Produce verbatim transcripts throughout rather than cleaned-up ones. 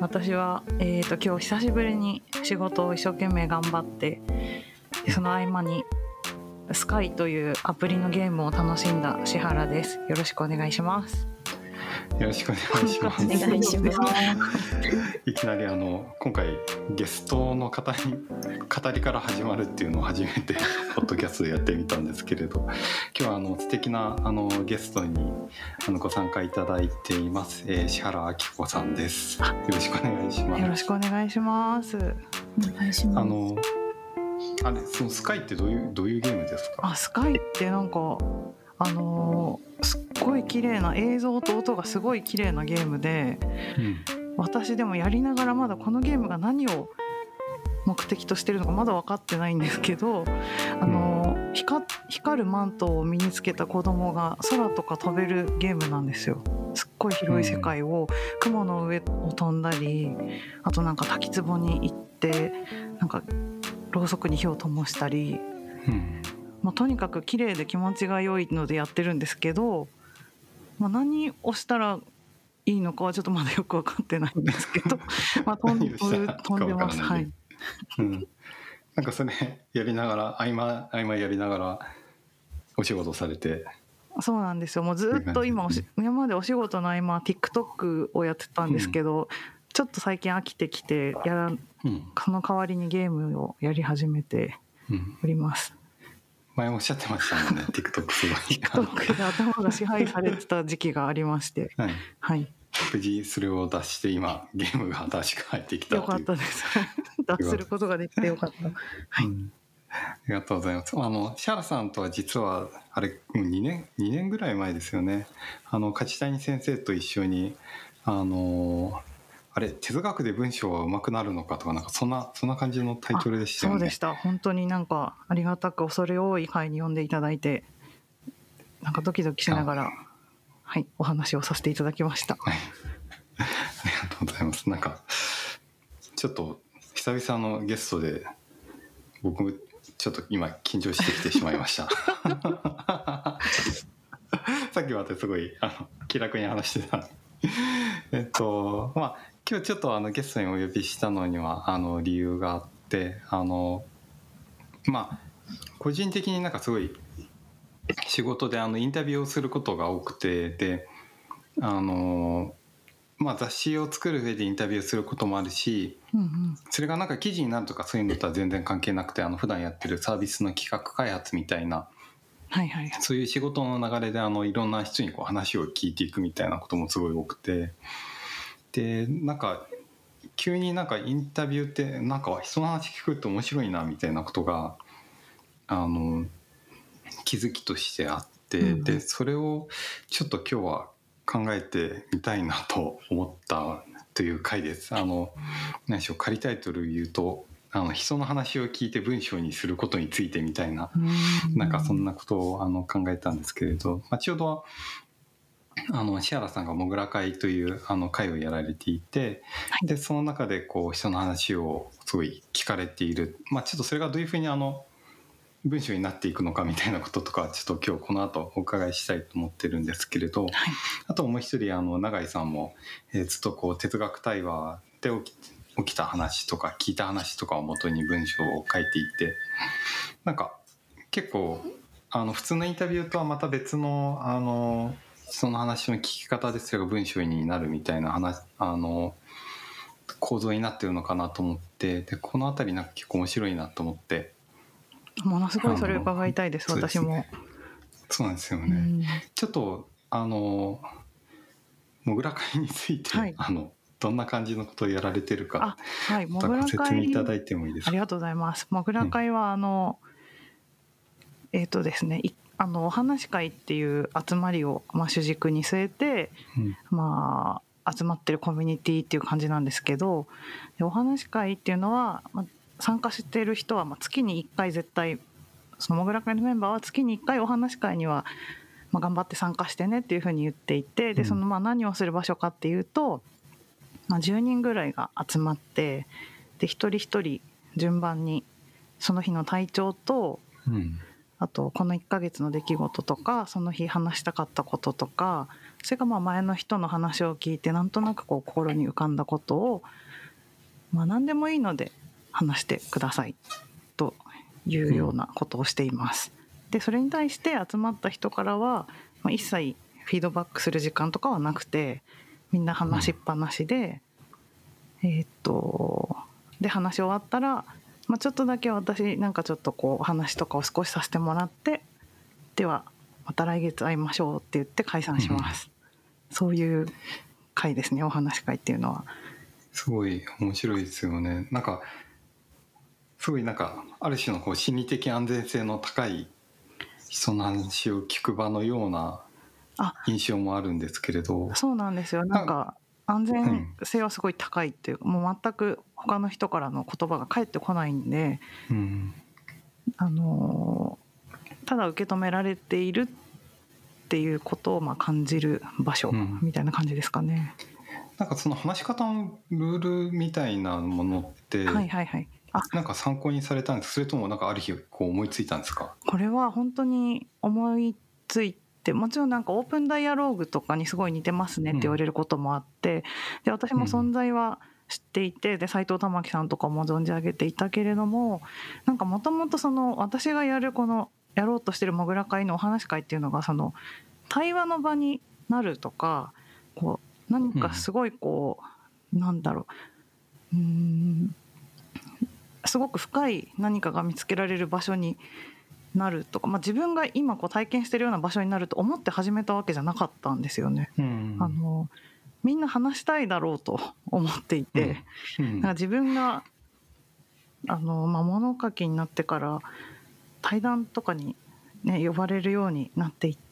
私は、えー、と今日久しぶりに仕事を一生懸命頑張って、その合間にスカイというアプリのゲームを楽しんだ志原です。よろしくお願いします。 よろしくお願いします。 お願いします。 いきなりあの今回ゲストの方に語りから始まるっていうのを初めてポッドキャストでやってみたんですけれど、今日はあの素敵なあのゲストにあのご参加いただいています、えー、志原明子さんです。よろしくお願いします。 よろしくお願いします。 お願いします。 あのあれそのスカイってどういうどういうゲームですか？ あ、スカイってなんかあのー、すっごい綺麗な映像と音がすごい綺麗なゲームで、うん、私でもやりながらまだこのゲームが何を目的としてるのかまだ分かってないんですけど、あのー、光, 光るマントを身につけた子供が空とか飛べるゲームなんですよ。すっごい広い世界を雲の上を飛んだり、あとなんか滝壺に行ってなんかろうそくに火を灯したり、うんまあ、とにかく綺麗で気持ちが良いのでやってるんですけど、まあ、何をしたらいいのかはちょっとまだよく分かってないんですけどまあ飛んで飛んでます。はい、 うん、なんかそれやりながら合間合間やりながらお仕事されて。 そうなんですよ。もうずっと今おし今までお仕事の合間 TikTok をやってたんですけど、うん、ちょっと最近飽きてきてやら、うん、その代わりにゲームをやり始めております。 うん前おっしゃってましたもんねTikTok すごい TikTok で頭が支配されてた時期がありましてはい、はい、 無事それを脱して今ゲームが新しく入ってきたよかったです脱することができてよかった、はい、うん、 ありがとうございます。あの志原さんとは実はあれにねんにねんぐらい前ですよね。あの梶谷先生と一緒にあのあれ哲学で文章は上手くなるのかとかなんかそんなそんな感じのタイトルでしたよね。 そうでした。本当になんかありがたく恐れ多い回に読んでいただいて、なんかドキドキしながらはいお話をさせていただきました。 はい、ありがとうございます。なんかちょっと久々のゲストで僕ちょっと今緊張してきてしまいましたさっきまですごいあの気楽に話してたえっとまあ今日ちょっとあのゲストにお呼びしたのにはあの理由があって、あのまあ個人的になんかすごい仕事であのインタビューをすることが多くて、であのまあ雑誌を作る上でインタビューすることもあるし、うんうん、それがなんか記事になるとかそういうのとは全然関係なくて、あの普段やってるサービスの企画開発みたいな、はいはい、そういう仕事の流れであのいろんな人にこう話を聞いていくみたいなこともすごい多くて、でなんか急になんかインタビューってなんか人の話聞くと面白いなみたいなことがあの気づきとしてあって、うん、でそれをちょっと今日は考えてみたいなと思ったという回です。あの何でしょう、仮タイトル言うとあの人の話を聞いて文章にすることについてみたいな、うん、なんかそんなことをあの考えたんですけれど、まあ、ちょうどあの志原さんがモグラ会というあの会をやられていて、はい、でその中でこう人の話をすごい聞かれている、まあ、ちょっとそれがどういうふうにあの文章になっていくのかみたいなこととかちょっと今日この後お伺いしたいと思ってるんですけれど、はい、あともう一人あの永井さんも、えー、ずっとこう哲学対話で起き、起きた話とか聞いた話とかを元に文章を書いていて、なんか結構あの普通のインタビューとはまた別のあのその話の聞き方でそれが文章になるみたいな話あの構造になってるのかなと思って、でこのあたりなんか結構面白いなと思って、 ものすごいそれを伺いたいです。私もそうなんですよね、うん、ちょっとあのモグラ会について、はい、あのどんな感じのことをやられてるか、あ、はい、モグラ会ご説明いただいてもいいですか？ ありがとうございます。モグラ会はあの、うん、えっ、ー、とですねあのお話会っていう集まりを、まあ、主軸に据えて、うん、まあ集まってるコミュニティっていう感じなんですけど、お話会っていうのは、まあ、参加してる人はまあ月にいっかい絶対、そのモグラ会のメンバーは月にいっかいお話会にはまあ頑張って参加してねっていうふうに言っていて、でそのまあ何をする場所かっていうと、まあ、じゅうにんぐらいが集まって、で一人一人順番にその日の体調と、うん、 あとこのいっかげつの出来事とかその日話したかったこととか、それからまあ前の人の話を聞いてなんとなくこう心に浮かんだことを、まあ、何でもいいので話してくださいというようなことをしています。でそれに対して集まった人からは、まあ、一切フィードバックする時間とかはなくて、みんな話しっぱなしで、えーっとで話し終わったら、まあ、ちょっとだけ私なんかちょっとこう話とかを少しさせてもらって、ではまた来月会いましょうって言って解散します、うん、そういう会ですね、お話会っていうのは。 すごい面白いですよね。なんかすごいなんかある種のこう心理的安全性の高い人の話を聞く場のような印象もあるんですけれど。 そうなんですよ。なんか安全性はすごい高いっていうか、うん、もう全く他の人からの言葉が返ってこないんで、うん、あのただ受け止められているっていうことをまあ感じる場所みたいな感じですかね、 うん、なんかその話し方のルールみたいなものって、はいはいはい、あ、なんか参考にされたんですか、それともなんかある日こう思いついたんですか？ これは本当に思いついて、もちろんなんかオープンダイアローグとかにすごい似てますねって言われることもあって、うん、で私も存在は知っていて、で斉藤珠樹さんとかも存じ上げていたけれども、なんかもともとその私がやるこのやろうとしてるモグラ会のお話会っていうのが、その対話の場になるとか、こう何かすごいこう、うん、なんだろう、うーんすごく深い何かが見つけられる場所になるとか、まあ、自分が今こう体験してるような場所になると思って始めたわけじゃなかったんですよね、うん、あのみんな話したいだろうと思っていて、うんうん、なんか自分があの、まあ、物書きになってから対談とかに、ね、呼ばれるようになっていって、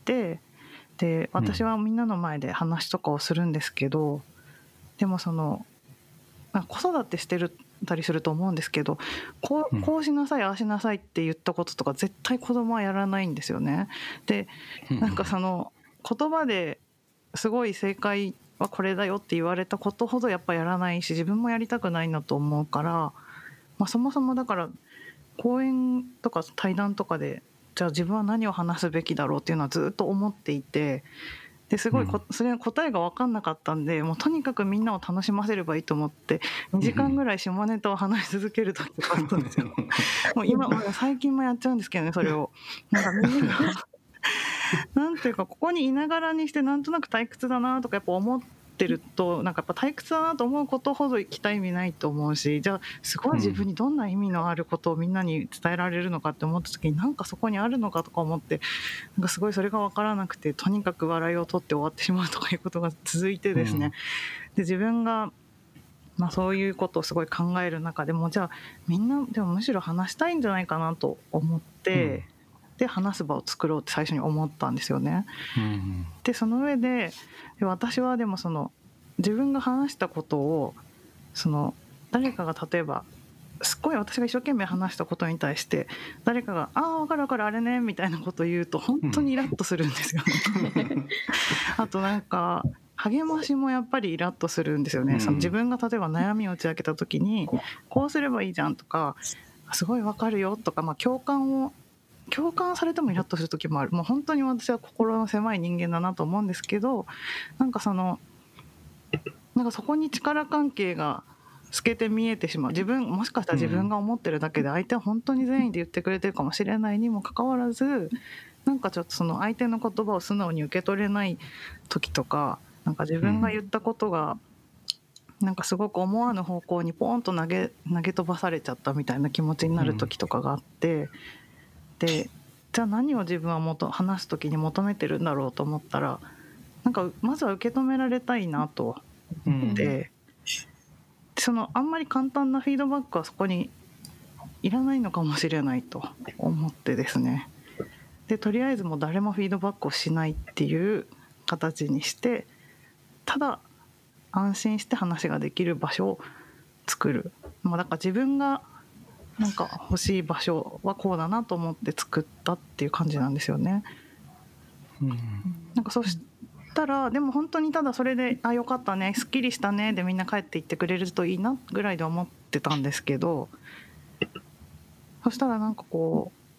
で私はみんなの前で話とかをするんですけど、うん、でもその子育てしてるたりすると思うんですけど、こう、こうしなさいああしなさいって言ったこととか絶対子供はやらないんですよね。でなんかその言葉ですごい正解はこれだよって言われたことほどやっぱやらないし、自分もやりたくないなと思うから、まあ、そもそもだから講演とか対談とかでじゃあ自分は何を話すべきだろうっていうのはずっと思っていて、ですごいこそれ答えが分かんなかったんで、もうとにかくみんなを楽しませればいいと思ってにじかんぐらい下ネタを話し続ける時とかあったんですよもう今もう最近もやっちゃうんですけどね、それをなんかみんながなんていうかここにいながらにしてなんとなく退屈だなとかやっぱ思ってると、なんかやっぱ退屈だなと思うことほど期待意味ないと思うし、じゃあすごい自分にどんな意味のあることをみんなに伝えられるのかって思った時に、なんかそこにあるのかとか思って、なんかすごいそれが分からなくて、とにかく笑いを取って終わってしまうとかいうことが続いてですね、で自分がまあそういうことをすごい考える中でも、じゃあみんなでもむしろ話したいんじゃないかなと思って、うんで話す場を作ろうって最初に思ったんですよね、うん、でその上で私はでもその自分が話したことをその誰かが例えばすっごい私が一生懸命話したことに対して誰かが「ああ分かる分かるあれね」みたいなことを言うと本当にイラッとするんですよね、うん、あとなんか励ましもやっぱりイラッとするんですよね、うん、その自分が例えば悩みを打ち明けた時にこうすればいいじゃんとかすごい分かるよとか、まあ、共感を共感されてもイラッとする時もある。もう本当に私は心の狭い人間だなと思うんですけど、なんかそのなんかそこに力関係が透けて見えてしまう。自分もしかしたら自分が思ってるだけで相手は本当に善意で言ってくれてるかもしれないにもかかわらず、なんかちょっとその相手の言葉を素直に受け取れない時とか、なんか自分が言ったことがなんかすごく思わぬ方向にポーンと投げ投げ飛ばされちゃったみたいな気持ちになる時とかがあって。でじゃあ何を自分はもと話す時に求めてるんだろうと思ったら、なんかまずは受け止められたいなと思って、うん、そのあんまり簡単なフィードバックはそこにいらないのかもしれないと思ってですね、でとりあえずもう誰もフィードバックをしないっていう形にして、ただ安心して話ができる場所を作る、まあ、だから自分がなんか欲しい場所はこうだなと思って作ったっていう感じなんですよね、うん、なんかそしたらでも本当にただそれであよかったねすっきりしたねでみんな帰っていってくれるといいなぐらいで思ってたんですけど、そしたらなんかこう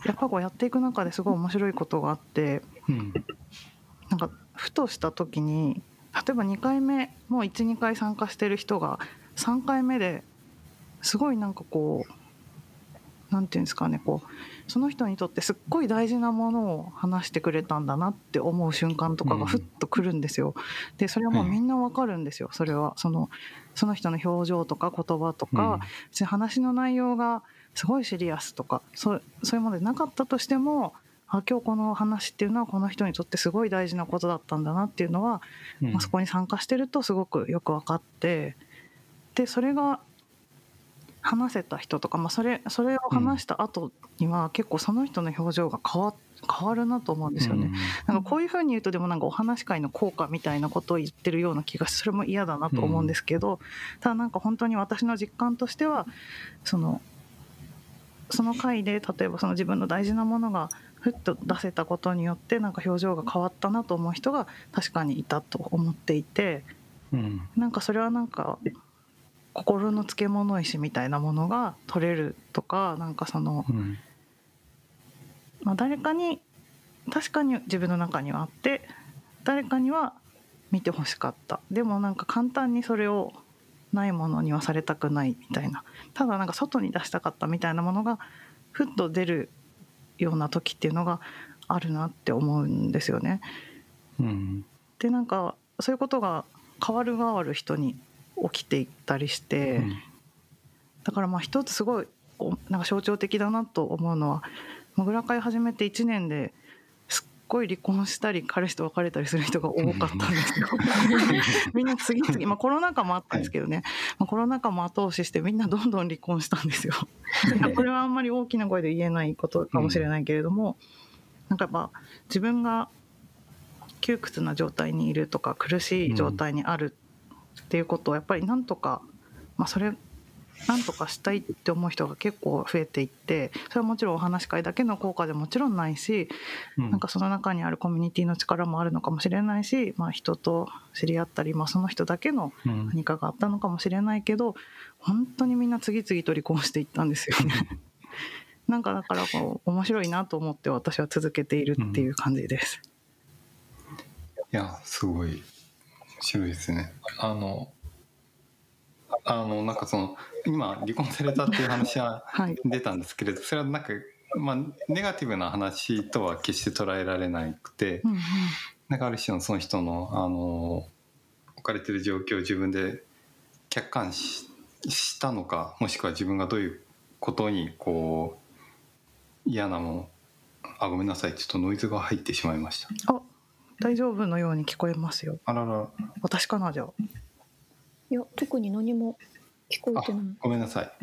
やっぱこうやっていく中ですごい面白いことがあって、 うん、 なんかふとした時に例えばにかいめもういち、にかい参加してる人がさんかいめですごいなんかこうなんていうんですかね、こうその人にとってすっごい大事なものを話してくれたんだなって思う瞬間とかがふっとくるんですよ。でそれはもうみんなわかるんですよ。それはそのその人の表情とか言葉とか、別に話の内容がすごいシリアスとかそう、そういうものでなかったとしても、あ今日この話っていうのはこの人にとってすごい大事なことだったんだなっていうのは、 うんまあ、そこに参加してるとすごくよく分かって、でそれが話せた人とか、まあ、それそれを話した後には結構その人の表情が変わ変わるなと思うんですよね。なんかこういうふうに言うとでもなんかお話し会の効果みたいなことを言ってるような気がして、それも嫌だなと思うんですけど、ただなんか本当に私の実感としてはそのその回で例えばその自分の大事なものがふっと出せたことによってなんか表情が変わったなと思う人が確かにいたと思っていて、なんかそれはなんか心の漬物石みたいなものが取れるとか、なんかその、まあ、誰かに確かに自分の中にはあって誰かには見てほしかった、でもなんか簡単にそれをないものにはされたくないみたいな、ただなんか外に出したかったみたいなものがふっと出るような時っていうのがあるなって思うんですよね。うん、でなんかそういうことが変わる変わる人に起きていったりして、うん、だからまあ一つすごいなんか象徴的だなと思うのは、もぐら会始めていちねんですっごい離婚したり彼氏と別れたりする人が多かったんですよみんな次々、まあ、コロナ禍もあったんですけどね、まあ、コロナ禍も後押ししてみんなどんどん離婚したんですよこれはあんまり大きな声で言えないことかもしれないけれども、なんかやっぱ自分が窮屈な状態にいるとか苦しい状態にあるっていうことをやっぱりなんとか、まあ、それなんとかしたいって思う人が結構増えていって、それはもちろんお話し会だけの効果でもちろんないし、なんかその中にあるコミュニティの力もあるのかもしれないし、まあ、人と知り合ったり、まあ、その人だけの何かがあったのかもしれないけど、本当にみんな次々と離婚していったんですよねなんかだからこう面白いなと思って私は続けているっていう感じです、 うん、いやすごい面白いですね。あのあのなんかその今離婚されたっていう話は出たんですけれど、はい、それはなんか、まあ、ネガティブな話とは決して捉えられなくて、うんうん、なんかある種のその人の、あの置かれてる状況を自分で客観視したのか、もしくは自分がどういうことにこう嫌なもの、あごめんなさいちょっとノイズが入ってしまいました。 あ大丈夫のように聞こえますよ。 あらら私かなじゃあ。 いや特に何も聞こえてない。 ごめんなさい。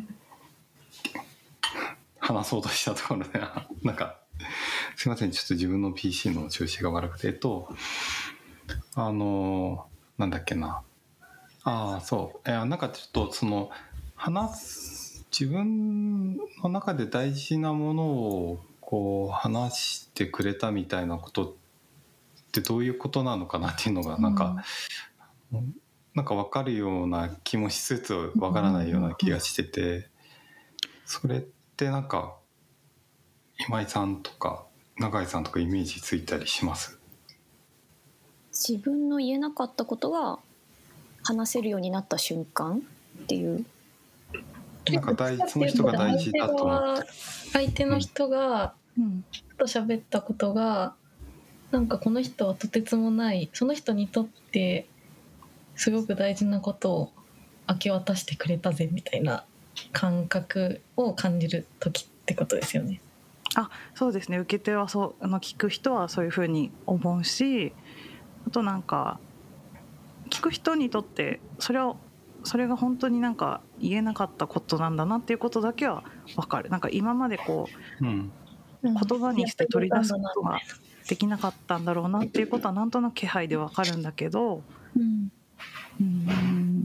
話そうとしたところでなんかすいませんちょっと自分の ピーシー の調子が悪くて、えっとあのなんだっけなああそういやなんかちょっとその話す自分の中で大事なものをこう話してくれたみたいなことってどういうことなのかなっていうのがなんか、うん、なんか分かるような気もしつつ分からないような気がしてて、それってなんか今井さんとか永井さんとかイメージついたりします？ 自分の言えなかったことが話せるようになった瞬間っていう、 なんか大その人が大事だと思って、 相手の人がと喋ったことが、うん、なんかこの人はとてつもないその人にとってすごく大事なことを明け渡してくれたぜみたいな感覚を感じる時ってことですよね。 あ、そうですね。受け手はそうあの聞く人はそういうふうに思うし、あとなんか聞く人にとってそれをそれが本当になんか言えなかったことなんだなっていうことだけは分かる。なんか今までこう、うん、言葉にして取り出すことができなかったんだろうなっていうことはなんとなく気配で分かるんだけど、うんうん、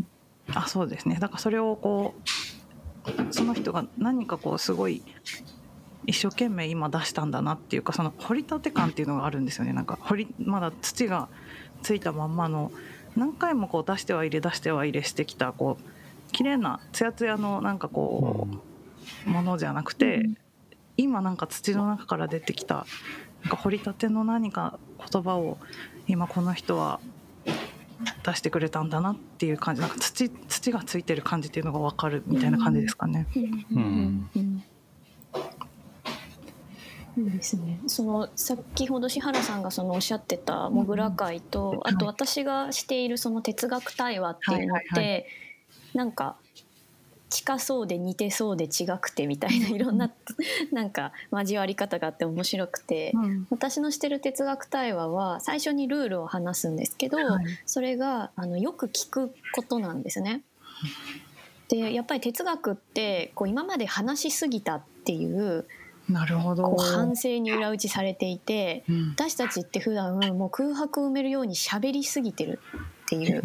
あそうですね。だからそれをこうその人が何かこうすごい一生懸命今出したんだなっていうか、その掘り立て感っていうのがあるんですよね。なんか掘りまだ土がついたまんまの何回もこう出しては入れ出しては入れしてきたこう綺麗なツヤツヤのなんかこうものじゃなくて、 今なんか土の中から出てきたなんか掘りたての何か言葉を今この人は出してくれたんだなっていう感じ、なんか 土, 土がついてる感じっていうのが分かるみたいな感じですかね。 うんうんうん、いいですね。その先ほど志原さんがそのおっしゃってたモグラ会と、うん、あと私がしているその哲学対話っていうのって、はいはいはい、なんか近そうで似てそうで違くてみたいないろんななんか交わり方があって面白くて、うん、私のしてる哲学対話は最初にルールを話すんですけど、はい、それがあのよく聞くことなんですね。でやっぱり哲学ってこう今まで話しすぎたっていうなるほどこう反省に裏打ちされていて、うん、私たちって普段もう空白を埋めるように喋りすぎてるっていう。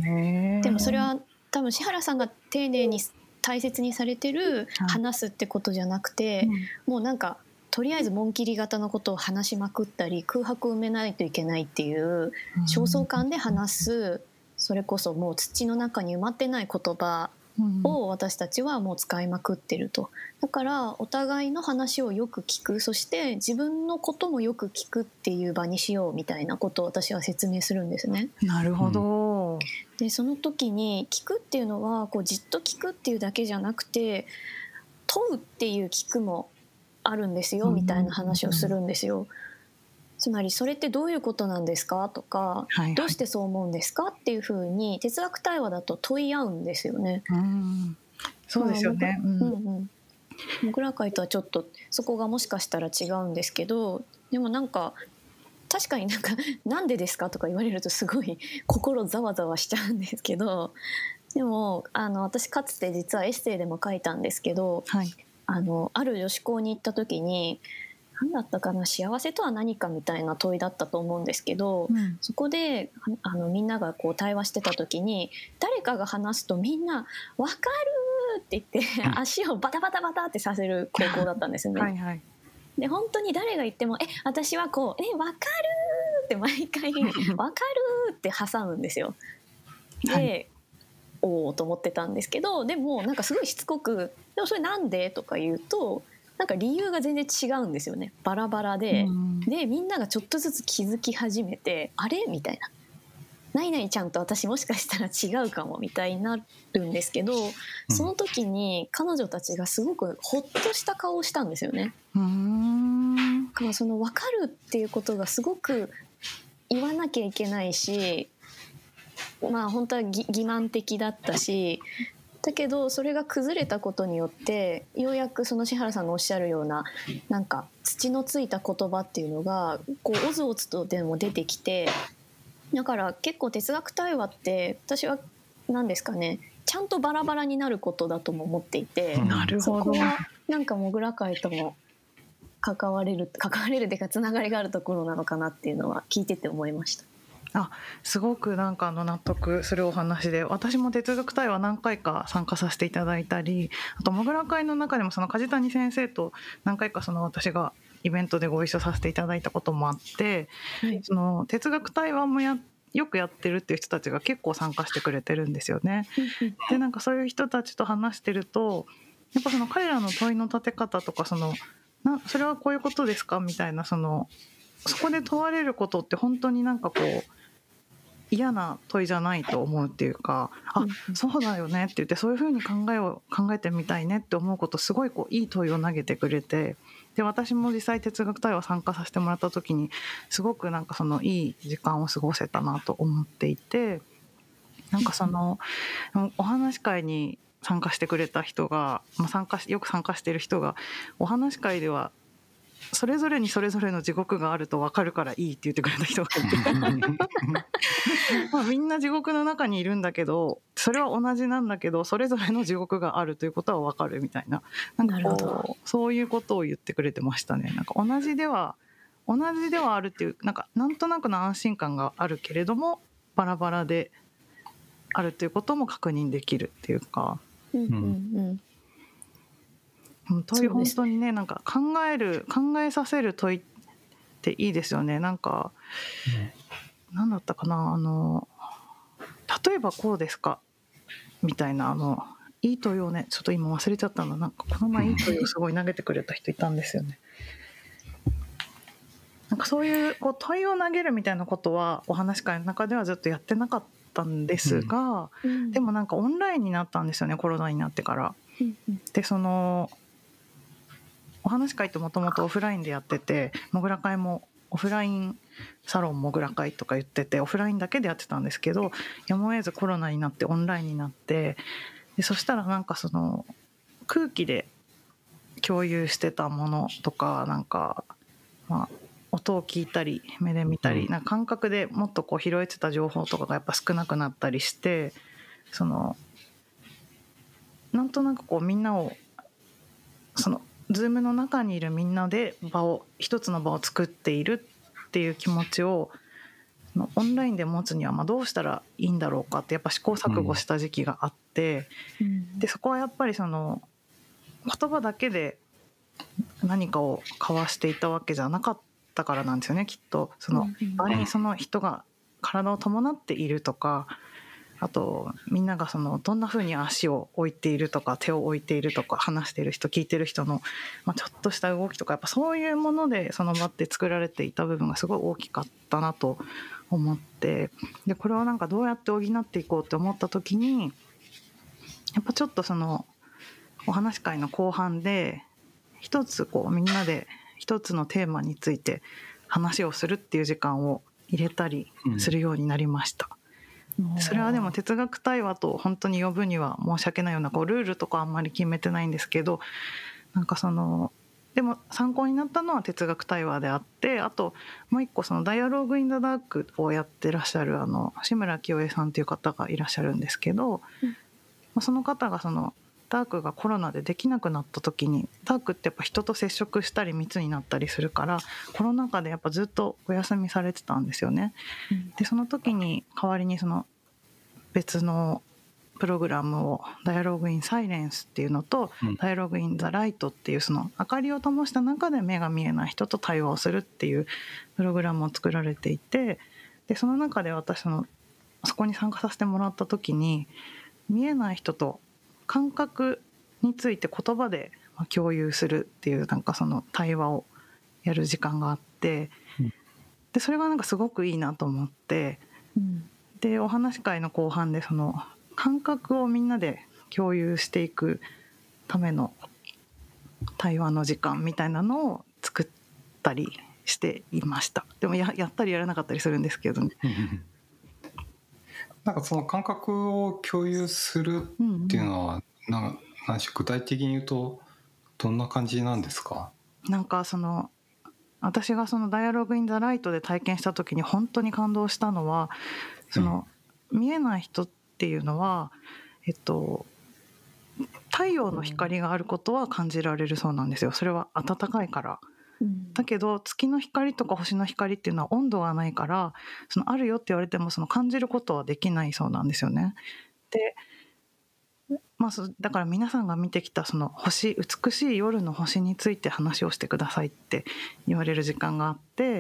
でもそれは多分志原さんが丁寧に大切にされてる話すってことじゃなくて、うん、もうなんかとりあえず紋切り型のことを話しまくったり空白を埋めないといけないっていう焦燥感で話す、それこそもう土の中に埋まってない言葉を私たちはもう使いまくってると。だからお互いの話をよく聞く、そして自分のこともよく聞くっていう場にしようみたいなことを私は説明するんですね。 なるほど。 でその時に聞くっていうのはこうじっと聞くっていうだけじゃなくて問うっていう聞くもあるんですよみたいな話をするんですよ。つまりそれってどういうことなんですかとか、はいはい、どうしてそう思うんですかっていうふうに哲学対話だと問い合うんですよね。 うんそうですよね。 うんうん、モグラ会とはちょっとそこがもしかしたら違うんですけど、でもなんか確かになんかなんでですかとか言われるとすごい心ざわざわしちゃうんですけど、でもあの私かつて実はエッセイでも書いたんですけど、はい、あのある女子校に行った時に何だったかな、幸せとは何かみたいな問いだったと思うんですけど、うん、そこであのみんながこう対話してた時に誰かが話すとみんな分かるって言って足をバタバタバタってさせる高校だったんですね。はいはい、で本当に誰が言っても「え私はこうえ分かる!」って毎回「分かる!」って挟むんですよ。で、はい、おおと思ってたんですけど、でもなんかすごいしつこく「でもそれなんで?」とか言うとなんか理由が全然違うんですよね。バラバラで、でみんながちょっとずつ気づき始めてあれみたいな。ないないちゃんと私もしかしたら違うかもみたいになるんですけど、その時に彼女たちがすごくほっとした顔をしたんですよね。うーんだからその分かるっていうことがすごく言わなきゃいけないし、まあ本当は欺瞞的だったし、だけどそれが崩れたことによってようやくその志原さんのおっしゃるようななんか土のついた言葉っていうのがこうおずおずとでも出てきて、だから結構哲学対話って私は何ですかね、ちゃんとバラバラになることだとも思っていて、 なるほど。 そこはなんかモグラ会とも関われる関われるというかつながりがあるところなのかなっていうのは聞いてて思いました。 あ、すごくなんかあの納得するお話で、私も哲学対話何回か参加させていただいたり、あとモグラ会の中でもその梶谷先生と何回かその私がイベントでご一緒させていただいたこともあって、はい、その哲学対話もやよくやってるっていう人たちが結構参加してくれてるんですよね。でなんかそういう人たちと話してるとやっぱその彼らの問いの立て方とか、そのなそれはこういうことですかみたいな、そのそこで問われることって本当になんかこう嫌な問いじゃないと思うっていうか、あ、そうだよねって言って、そういうふうに考えを考えてみたいねって思うこと、すごいこういい問いを投げてくれて、で私も実際哲学対話参加させてもらった時にすごくなんかそのいい時間を過ごせたなと思っていて、なんかそのお話し会に参加してくれた人が、まあ、参加しよく参加してる人が、お話し会ではそれぞれにそれぞれの地獄があると分かるからいいって言ってくれた人がいてまあみんな地獄の中にいるんだけど、それは同じなんだけどそれぞれの地獄があるということは分かるみたいな、なんかこうそういうことを言ってくれてましたね。なんか同じでは同じではあるっていう、なんかなんとなくの安心感があるけれどもバラバラであるということも確認できるっていうか、うんうんうん問い本当にね、なんか考える考えさせる問いっていいですよね。なんか、うん、なんだったかな、あの例えばこうですかみたいな、あのいいとよね、ちょっと今忘れちゃったの、なんかこの前いいとよすごい投げてくれた人いたんですよね。なんかそういう、こう問いを投げるみたいなことはお話し会の中ではずっとやってなかったんですが、うん、でもなんかオンラインになったんですよね、コロナになってから、うんうん、でそのお話し会ってもともとオフラインでやってて、もぐら会もオフラインサロンもぐら会とか言っててオフラインだけでやってたんですけど、やむを得ずコロナになってオンラインになって、でそしたらなんかその空気で共有してたものとか、なんかまあ音を聞いたり目で見たり、なんか感覚でもっとこう拾えてた情報とかがやっぱ少なくなったりして、そのなんとなくこうみんなをそのズームの中にいるみんなで場を一つの場を作っているっていう気持ちをオンラインで持つにはまあどうしたらいいんだろうかってやっぱ試行錯誤した時期があって、うん、でそこはやっぱりその言葉だけで何かを交わしていたわけじゃなかったからなんですよね、きっと。その場にその人が体を伴っているとか、あとみんながそのどんな風に足を置いているとか手を置いているとか話している人聞いてる人の、まあ、ちょっとした動きとか、やっぱそういうものでその場って作られていた部分がすごい大きかったなと思って、でこれをなんかどうやって補っていこうって思った時に、やっぱちょっとそのお話し会の後半で一つこうみんなで一つのテーマについて話をするっていう時間を入れたりするようになりました。うん、それはでも哲学対話と本当に呼ぶには申し訳ないようなこうルールとかあんまり決めてないんですけど、なんかそのでも参考になったのは哲学対話であって、あともう一個そのダイアローグインザダークをやってらっしゃるあの志村清江さんという方がいらっしゃるんですけど、うん、その方がそのダークがコロナでできなくなった時に、ダークってやっぱ人と接触したり密になったりするからコロナ禍でやっぱずっとお休みされてたんですよね。うん、でその時に代わりにその別のプログラムをダイアログインサイレンスっていうのと、うん、ダイアログインザライトっていうその明かりを灯した中で目が見えない人と対話をするっていうプログラムを作られていて、でその中で私そのそこに参加させてもらった時に、見えない人と感覚について言葉で共有するっていうなんかその対話をやる時間があって、うん、でそれがなんかすごくいいなと思って、うん、でお話し会の後半でその感覚をみんなで共有していくための対話の時間みたいなのを作ったりしていました。でも や, やったりやらなかったりするんですけどね。 なんかその感覚を共有するっていうのは、うんうん、なんか何でしょう、具体的に言うとどんな感じなんですか？ なんかその私がそのダイアログインザライトで体験した時に本当に感動したのは、その、うん、見えない人っていうのは、えっと、太陽の光があることは感じられるそうなんですよ。それは暖かいから。うん、だけど月の光とか星の光っていうのは温度がないから、そのあるよって言われてもその感じることはできないそうなんですよね。で、まあ、だから皆さんが見てきたその星、美しい夜の星について話をしてくださいって言われる時間があって、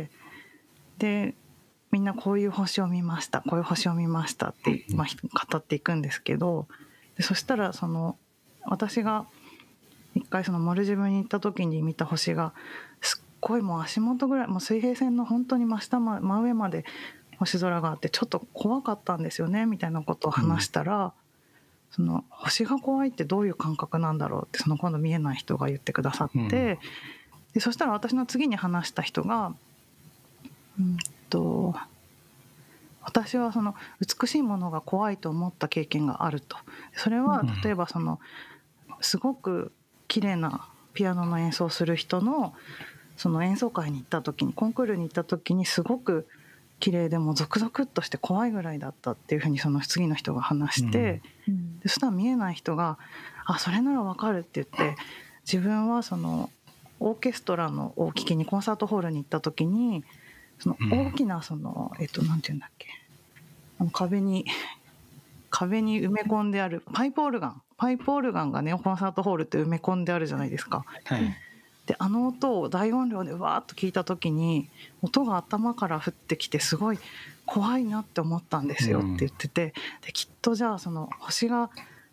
でみんなこういう星を見ました、こういう星を見ましたって、まあ、語っていくんですけど、でそしたらその私が一回そのモルジブに行った時に見た星がすっごいもう足元ぐらい、もう水平線の本当に真下、ま、真上まで星空があってちょっと怖かったんですよねみたいなことを話したら、うん、その星が怖いってどういう感覚なんだろうってその今度見えない人が言ってくださって、うん、でそしたら私の次に話した人が、うんと私はその美しいものが怖いと思った経験があると。それは例えばそのすごく綺麗なピアノの演奏する人のその演奏会に行った時に、コンクールに行った時にすごく綺麗でもゾクゾクっとして怖いぐらいだったっていうふうにその次の人が話して、うん、でそしたら見えない人があそれならわかるって言って、自分はそのオーケストラのを聴きにコンサートホールに行った時にその大きなその、えっとなんていうんだっけ、あの壁に壁に埋め込んであるパイプオルガンパイプオルガンがねコンサートホールって埋め込んであるじゃないですか。はい、であの音を大音量でわーっと聞いた時に音が頭から降ってきてすごい怖いなって思ったんですよって言ってて、できっとじゃあその星が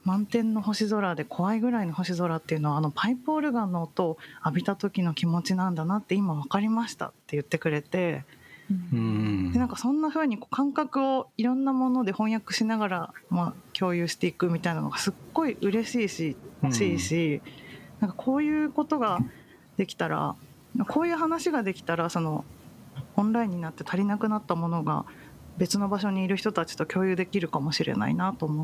満天の星空で怖いぐらいの星空っていうのはあのパイプオルガンの音を浴びた時の気持ちなんだなって今分かりましたって言ってくれて、 うん、 でなんかそんな風にこう感覚をいろんなもので翻訳しながら、まあ、共有していくみたいなのがすっごい嬉しいし欲しいし、うん、なんかこういうことができたらこういう話ができたらそのオンラインになって足りなくなったものが別の場所にいる人たちと共有できるかもしれないなと思って、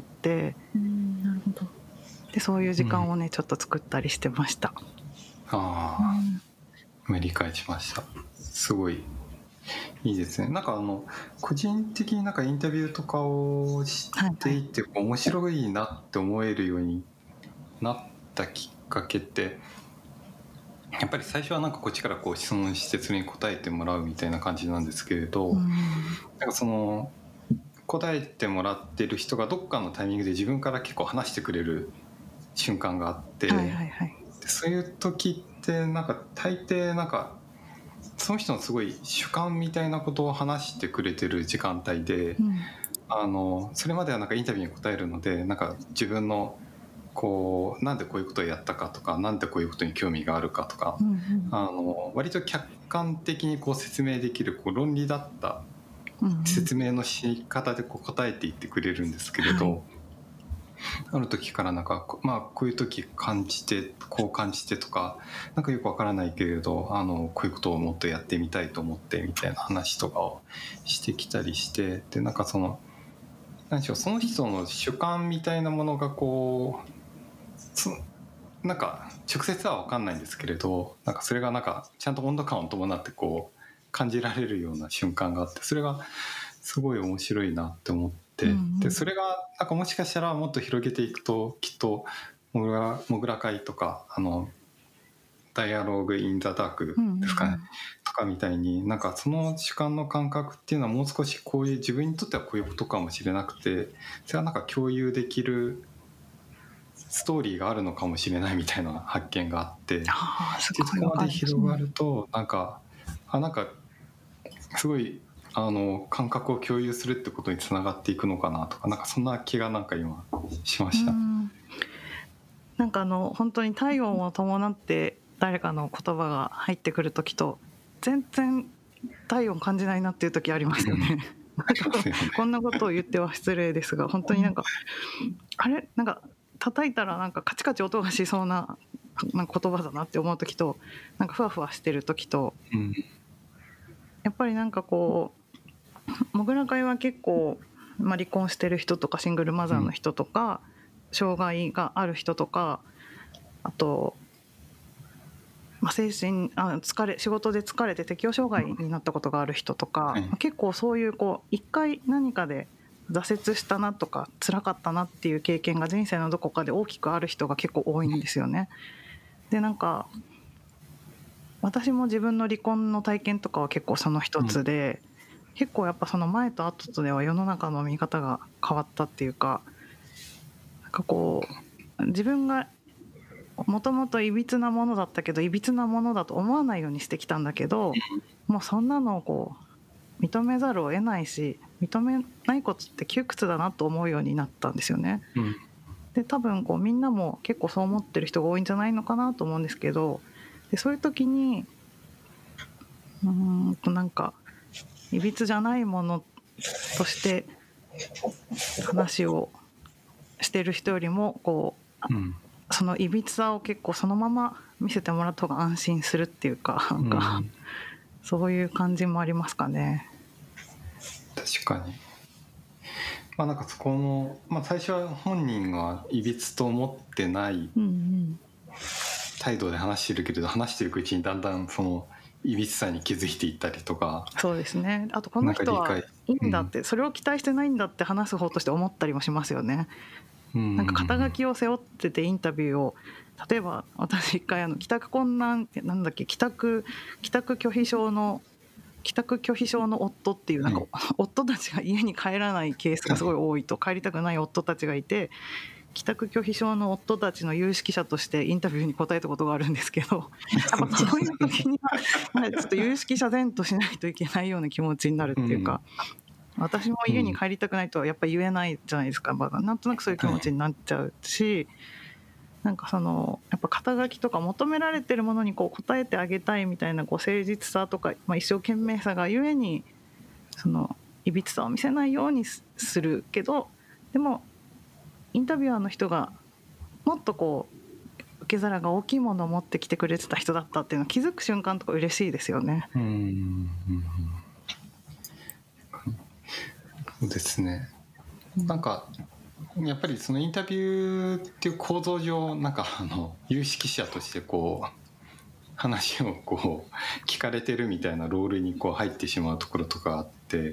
うん、なるほど。 でそういう時間をね、うん、ちょっと作ったりしてました。 ああ、うん、理解しました。すごいいいですね。なんかあの個人的になんかインタビューとかをしていて、はいはい、面白いなって思えるようになったきっかけってやっぱり最初はなんかこっちからこう質問してそれに答えてもらうみたいな感じなんですけれど、うん、なんかその答えてもらってる人がどっかのタイミングで自分から結構話してくれる瞬間があって、はいはいはい、でそういう時ってなんか大抵なんかその人のすごい主観みたいなことを話してくれてる時間帯で、うん、あのそれまではなんかインタビューに答えるのでなんか自分のこうなんでこういうことをやったかとかなんでこういうことに興味があるかとか、うんうん、あの割と客観的にこう説明できるこう論理だった説明のし方でこう答えていってくれるんですけれど、はい、ある時からなんか、まあ、こういう時感じてこう感じてとかなんかよくわからないけれどあのこういうことをもっとやってみたいと思ってみたいな話とかをしてきたりしてでなんかその何でしょうその人の主観みたいなものがこうそなんか直接は分かんないんですけれどなんかそれがなんかちゃんと温度感を伴ってこう感じられるような瞬間があってそれがすごい面白いなって思って、うんうん、でそれがなんかもしかしたらもっと広げていくときっとモグラ、モグラ会とかあのダイアログインザダークですかね、うんうんうん、とかみたいになんかその主観の感覚っていうのはもう少しこういう自分にとってはこういうことかもしれなくてそれはなんか共有できるストーリーがあるのかもしれないみたいな発見があってあそこまで広がるとなんかあなんかすごいあの感覚を共有するってことにつながっていくのかなとかなんかそんな気がなんか今しました。 うんなんかあの本当に体温を伴って誰かの言葉が入ってくる時と全然体温感じないなっていう時ありますよね。なんかこんなことを言っては失礼ですが本当になんかあれなんか叩いたらなんかカチカチ音がしそうな、なんか言葉だなって思う時となんかふわふわしてる時と、うん、やっぱりなんかこうモグラ会は結構、まあ、離婚してる人とかシングルマザーの人とか、うん、障害がある人とかあと、まあ、精神あ疲れ仕事で疲れて適応障害になったことがある人とか、うん、結構そういうこう一回何かで挫折したなとか辛かったなっていう経験が人生のどこかで大きくある人が結構多いんですよね。でなんか私も自分の離婚の体験とかは結構その一つで、うん、結構やっぱその前と後とでは世の中の見方が変わったっていうかなんかこう自分がもともといびつなものだったけどいびつなものだと思わないようにしてきたんだけどもうそんなのをこう認めざるを得ないし認めないことって窮屈だなと思うようになったんですよね、うん、で多分こうみんなも結構そう思ってる人が多いんじゃないのかなと思うんですけどでそういう時にうーんとなんかいびつじゃないものとして話をしてる人よりもこう、うん、そのいびつさを結構そのまま見せてもらった方が安心するっていうかなんか、うん、そういう感じもありますかね。 確かに、まあ、なんかそこの、まあ、最初は本人がいびつと思ってない態度で話してるけれど話していくうちにだんだんそのいびつさに気づいていったりとかそうですねあとこの人はいいんだって、うん、それを期待してないんだって話す方として思ったりもしますよね。なんか肩書きを背負っててインタビューを例えば私一回あの帰宅困難ってなんだっけ帰宅帰宅拒否症の帰宅拒否症の夫っていうなんか、うん、夫たちが家に帰らないケースがすごい多いと帰りたくない夫たちがいて帰宅拒否症の夫たちの有識者としてインタビューに答えたことがあるんですけどやっぱそういう時にはちょっと有識者前としないといけないような気持ちになるっていうか、 私も家に帰りたくないとはやっぱ言えないじゃないですか、まあ、なんとなくそういう気持ちになっちゃうし、なんかそのやっぱ肩書きとか求められてるものにこう応えてあげたいみたいなこう誠実さとか、まあ、一生懸命さがゆえにそのいびつさを見せないようにするけど、でもインタビュアーの人がもっとこう受け皿が大きいものを持ってきてくれてた人だったっていうのを気づく瞬間とか嬉しいですよね。 うん、うん、そうですね。なんかやっぱりそのインタビューっていう構造上、なんかあの有識者としてこう話をこう聞かれてるみたいなロールにこう入ってしまうところとかあって、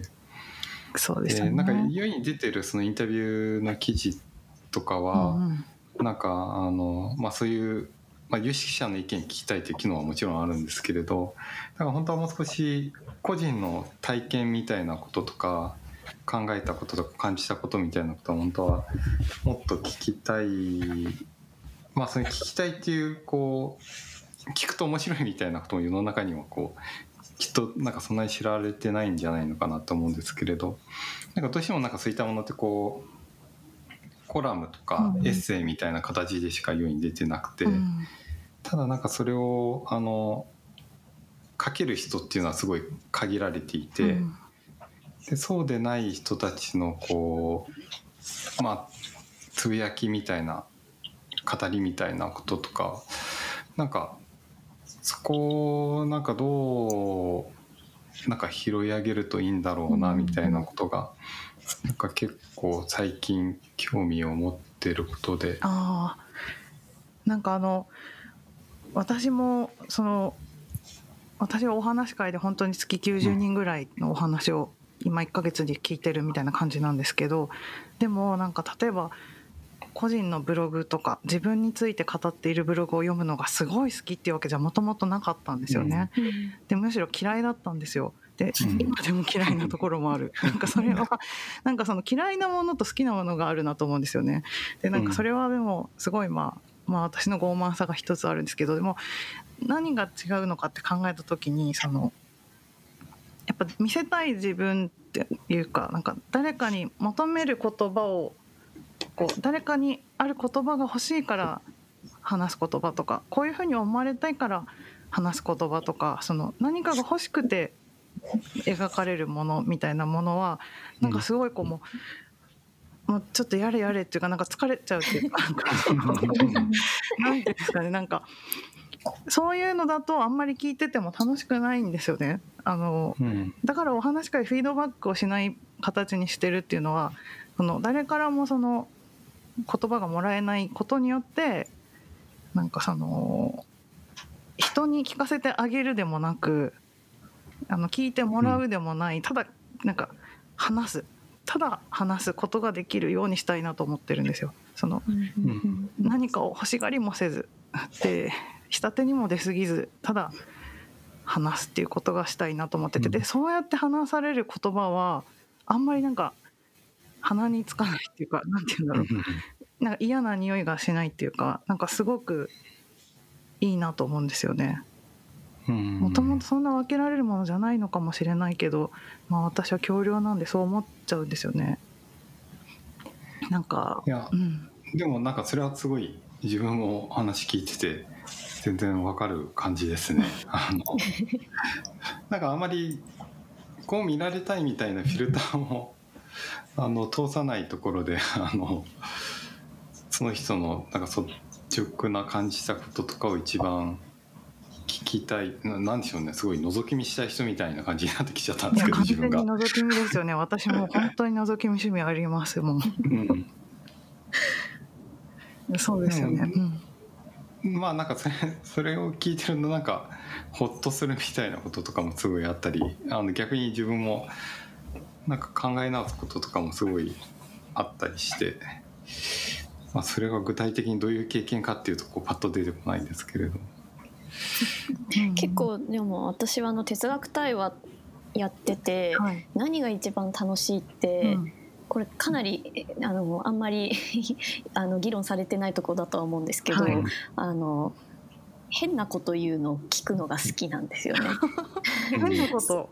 そうですよね。 なんか世に出てるそのインタビューの記事とかは、うんうん、なんかあの、まあ、そういう、まあ、有識者の意見聞きたいという機能はもちろんあるんですけれど、だから本当はもう少し個人の体験みたいなこととか考えたこととか感じたことみたいなことは本当はもっと聞きたい、まあそれ聞きたいっていうこう聞くと面白いみたいなことも世の中にはこうきっとなんかそんなに知られてないんじゃないのかなと思うんですけれど、なんかどうしてもなんかそういったものってこうコラムとかエッセイみたいな形でしか世に出てなくて、うん、ただなんかそれをあの書ける人っていうのはすごい限られていて、うん、でそうでない人たちのこうまあつぶやきみたいな語りみたいなこととか、なんかそこをなんかどうなんか拾い上げるといいんだろうなみたいなことがなんか結構最近興味を持ってることで、 あなんかあの私もその私はお話会で本当に月きゅうじゅうにんぐらいのお話を今いっかげつに聞いてるみたいな感じなんですけど、でもなんか例えば個人のブログとか自分について語っているブログを読むのがすごい好きっていうわけじゃもともとなかったんですよね、うん、でむしろ嫌いだったんですよ。で、うん、今でも嫌いなところもある。なんかそれはなんかその嫌いなものと好きなものがあるなと思うんですよね。でなんかそれはでもすごいまあまあ私の傲慢さが一つあるんですけど、でも何が違うのかって考えた時にそのやっぱ見せたい自分っていうか、なんか誰かに求める言葉をこう誰かにある言葉が欲しいから話す言葉とか、こういうふうに思われたいから話す言葉とか、その何かが欲しくて描かれるものみたいなものはなんかすごいこうもう、もうちょっとやれやれっていうかなんか疲れちゃうっていうかなんかなんていうんですかね、なんかそういうのだとあんまり聞いてても楽しくないんですよね。あの、うん、だからお話会フィードバックをしない形にしてるっていうのは、その誰からもその言葉がもらえないことによってなんかその人に聞かせてあげるでもなく、あの聞いてもらうでもない、うん、ただなんか話すただ話すことができるようにしたいなと思ってるんですよ。その、うん、何かを欲しがりもせずで下手にも出過ぎず、ただ話すっていうことがしたいなと思ってて、でそうやって話される言葉はあんまりなんか鼻につかないっていうか、なんていうんだろう、なんか嫌な匂いがしないっていうか、なんかすごくいいなと思うんですよね。もともとそんな分けられるものじゃないのかもしれないけど、まあ、私は強量なんでそう思っちゃうんですよね。なんかいや、うん、でもなんかそれはすごい自分も話聞いてて全然わかる感じですね。あのなんかあまりこう見られたいみたいなフィルターもあの通さないところで、あのその人のなんか率直な感じたこととかを一番聞きたい、な、なんでしょうね、すごい覗き見したい人みたいな感じになってきちゃったんですけど、自分が完全に覗き見ですよね。私も本当に覗き見趣味ありますもん、うん、そうですよね、 うん、まあなんかそれ、それを聞いてるとなんかホッとするみたいなこととかもすごいあったり、あの逆に自分もなんか考え直すこととかもすごいあったりして、まあ、それが具体的にどういう経験かっていうとこうパッと出てこないんですけれど、 結構でも私はあの哲学対話やってて、はい、何が一番楽しいって、うん、これかなりあのあんまりあの議論されてないところだとは思うんですけど、はい、あの変なこと言うのを聞くのが好きなんですよね。 変なこと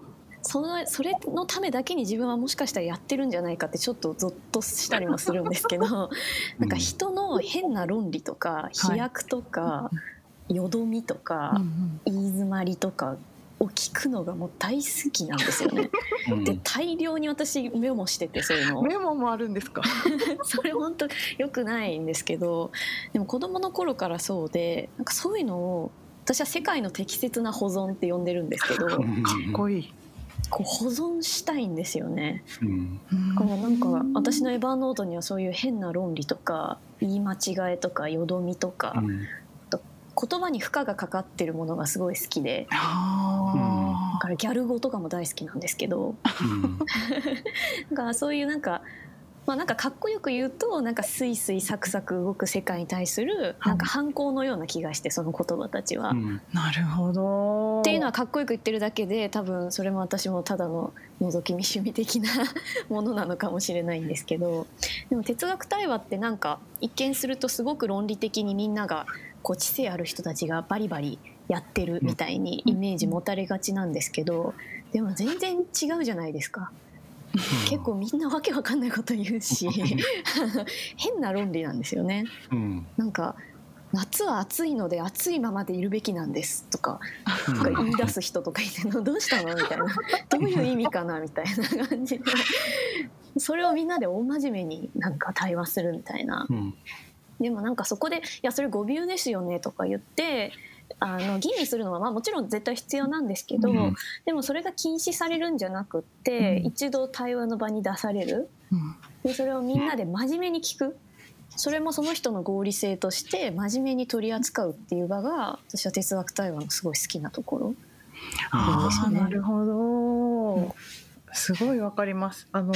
そのそれのためだけに自分はもしかしたらやってるんじゃないかってちょっとゾッとしたりもするんですけどなんか人の変な論理とか飛躍とか、よどみとか、うんうん、言い詰まりとかを聞くのがもう大好きなんですよね。うん、で大量に私メモしてて、そういうのメモもあるんですかそれ本当良くないんですけど、でも子供の頃からそうで、なんかそういうのを私は世界の適切な保存って呼んでるんですけど、かっこいい、 こう保存したいんですよね。うん、こうなんか私のエヴァーノートにはそういう変な論理とか言い間違えとかよどみとか、うん、言葉に負荷がかかってるものがすごい好きで、だからギャル語とかも大好きなんですけど、うん、だからそういうなんか、まあ、なんかかっこよく言うとなんかスイスイサクサク動く世界に対するなんか反抗のような気がして、その言葉たちは、うん、 なるほどっていうのはかっこよく言ってるだけで、多分それも私もただの覗き見趣味的なものなのかもしれないんですけど、でも哲学対話ってなんか一見するとすごく論理的にみんながこう知性ある人たちがバリバリやってるみたいにイメージ持たれがちなんですけど、でも全然違うじゃないですか。結構みんなわけわかんないこと言うし変な論理なんですよね、うん、なんか夏は暑いので暑いままでいるべきなんですとか、うん、言い出す人とかいてどうしたのみたいなどういう意味かなみたいな感じでそれをみんなで大真面目になんか対話するみたいな、うん、でもなんかそこでいやそれ語尾ですよねとか言ってあの吟味するのはまあもちろん絶対必要なんですけど、うん、でもそれが禁止されるんじゃなくって、うん、一度対話の場に出される、うん、でそれをみんなで真面目に聞く、それもその人の合理性として真面目に取り扱うっていう場が私は哲学対話のすごい好きなところなんですよね。 なるほど、うん、すごいわかります。あの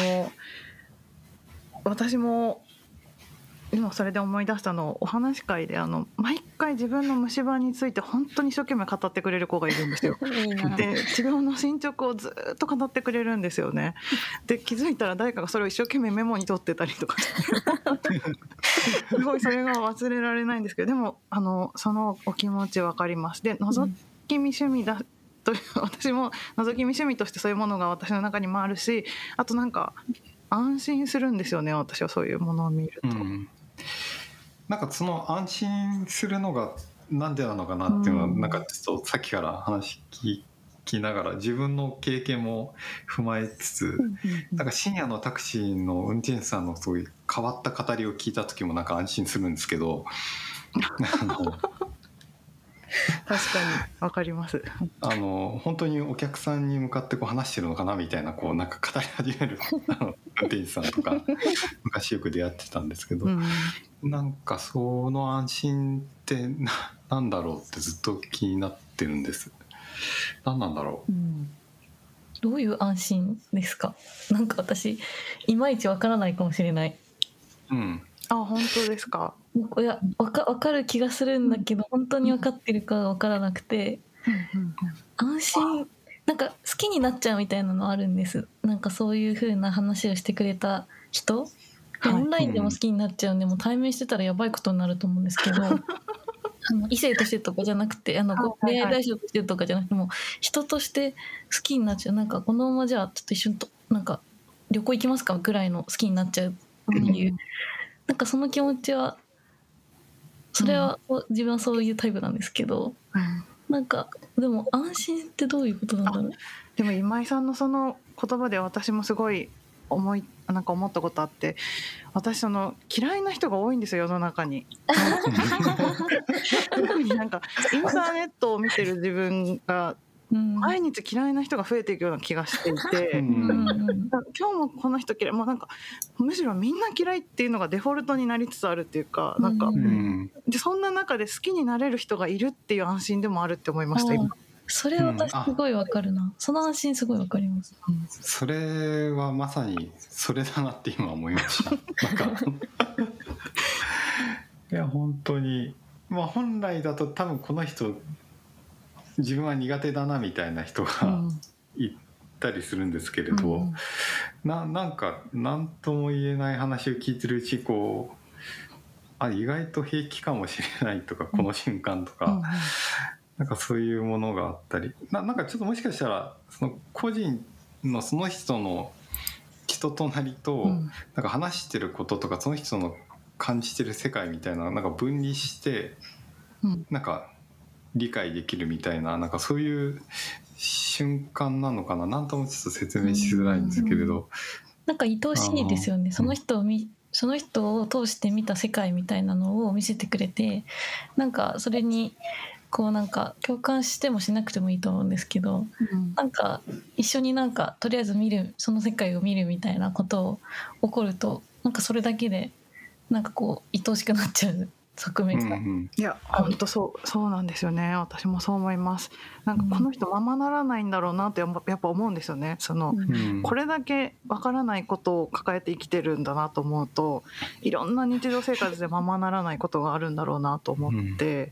私も今それで思い出したの、お話し会であの毎回自分の虫歯について本当に一生懸命語ってくれる子がいるんですよいいな。で治療の進捗をずっと語ってくれるんですよね。で気づいたら誰かがそれを一生懸命メモに取ってたりとかすごいそれが忘れられないんですけど、でもあのそのお気持ち分かります。で覗き見趣味だという、私も覗き見趣味としてそういうものが私の中にもあるし、あとなんか安心するんですよね、私はそういうものを見ると、うん、 なんかその安心するのがなんでなのかなっていうのは、うん、なんかちょっとさっきから話聞きながら自分の経験も踏まえつつ、うん、なんか深夜のタクシーの運転手さんのそういう変わった語りを聞いた時もなんか安心するんですけどあの確かにわかります。 あの本当にお客さんに向かってこう話してるのかなみたいな、こうなんか語り始めるあの運転手さんとか昔よく出会ってたんですけど、うん、なんかその安心ってな、なんだろうってずっと気になってるんです。何なんだろう、うん、 どういう安心ですか？なんか私いまいちわからないかもしれない。 うん、あ、本当ですか？ いや、わか、わかる気がするんだけど、本当に分かってるかわからなくて、うんうんうん、安心、なんか好きになっちゃうみたいなのあるんです。なんかそういう風な話をしてくれた人、はい、オンラインでも好きになっちゃうんで、もう対面してたらやばいことになると思うんですけどあの異性としてとかじゃなくて、あの恋愛対象としてとかじゃなくても人として好きになっちゃう。なんかこのままじゃあちょっと一緒にとなんか旅行行きますかぐらいの好きになっちゃうっていう、うん、なんかその気持ちはそれは、うん、自分はそういうタイプなんですけど、うん、なんかでも安心ってどういうことなんだろう。 でも今井さんのその言葉で私もすごい思いなんか思ったことあって、私その嫌いな人が多いんですよ、世の中に特になんかインターネットを見てる自分が毎日嫌いな人が増えていくような気がしていて、うん、今日もこの人嫌い、もうなんかむしろみんな嫌いっていうのがデフォルトになりつつあるっていうか、なんか、うん、でそんな中で好きになれる人がいるっていう安心でもあるって思いました今。 それは私すごいわかるな、うん、その安心すごいわかります、 うん、それはまさにそれだなって今思いましたなんかいや本当に、まあ、本来だと多分この人自分は苦手だなみたいな人がいたりするんですけれど、うん、な, なんか何とも言えない話を聞いてるうちこうあ意外と平気かもしれないとか、この瞬間とか、うんなんかそういうものがあったり な, なんかちょっともしかしたらその個人のその人の人となりと、うん、なんか話してることとかその人の感じてる世界みたいななんか分離して、うん、なんか理解できるみたいななんかそういう瞬間なのかな。なんともちょっと説明しづらいんですけれど、うん、 なんか愛おしいですよね。その人を見、その人を通して見た世界みたいなのを見せてくれて、なんかそれにこうなんか共感してもしなくてもいいと思うんですけど、うん、なんか一緒になんかとりあえず見る、その世界を見るみたいなことを起こると、なんかそれだけでなんかこう愛おしくなっちゃう側面が、うんうん、 いや本当そうそうなんですよね。私もそう思います。なんかこの人ままならないんだろうなってやっぱ思うんですよね。その、うん、これだけわからないことを抱えて生きてるんだなと思うと、いろんな日常生活でままならないことがあるんだろうなと思って、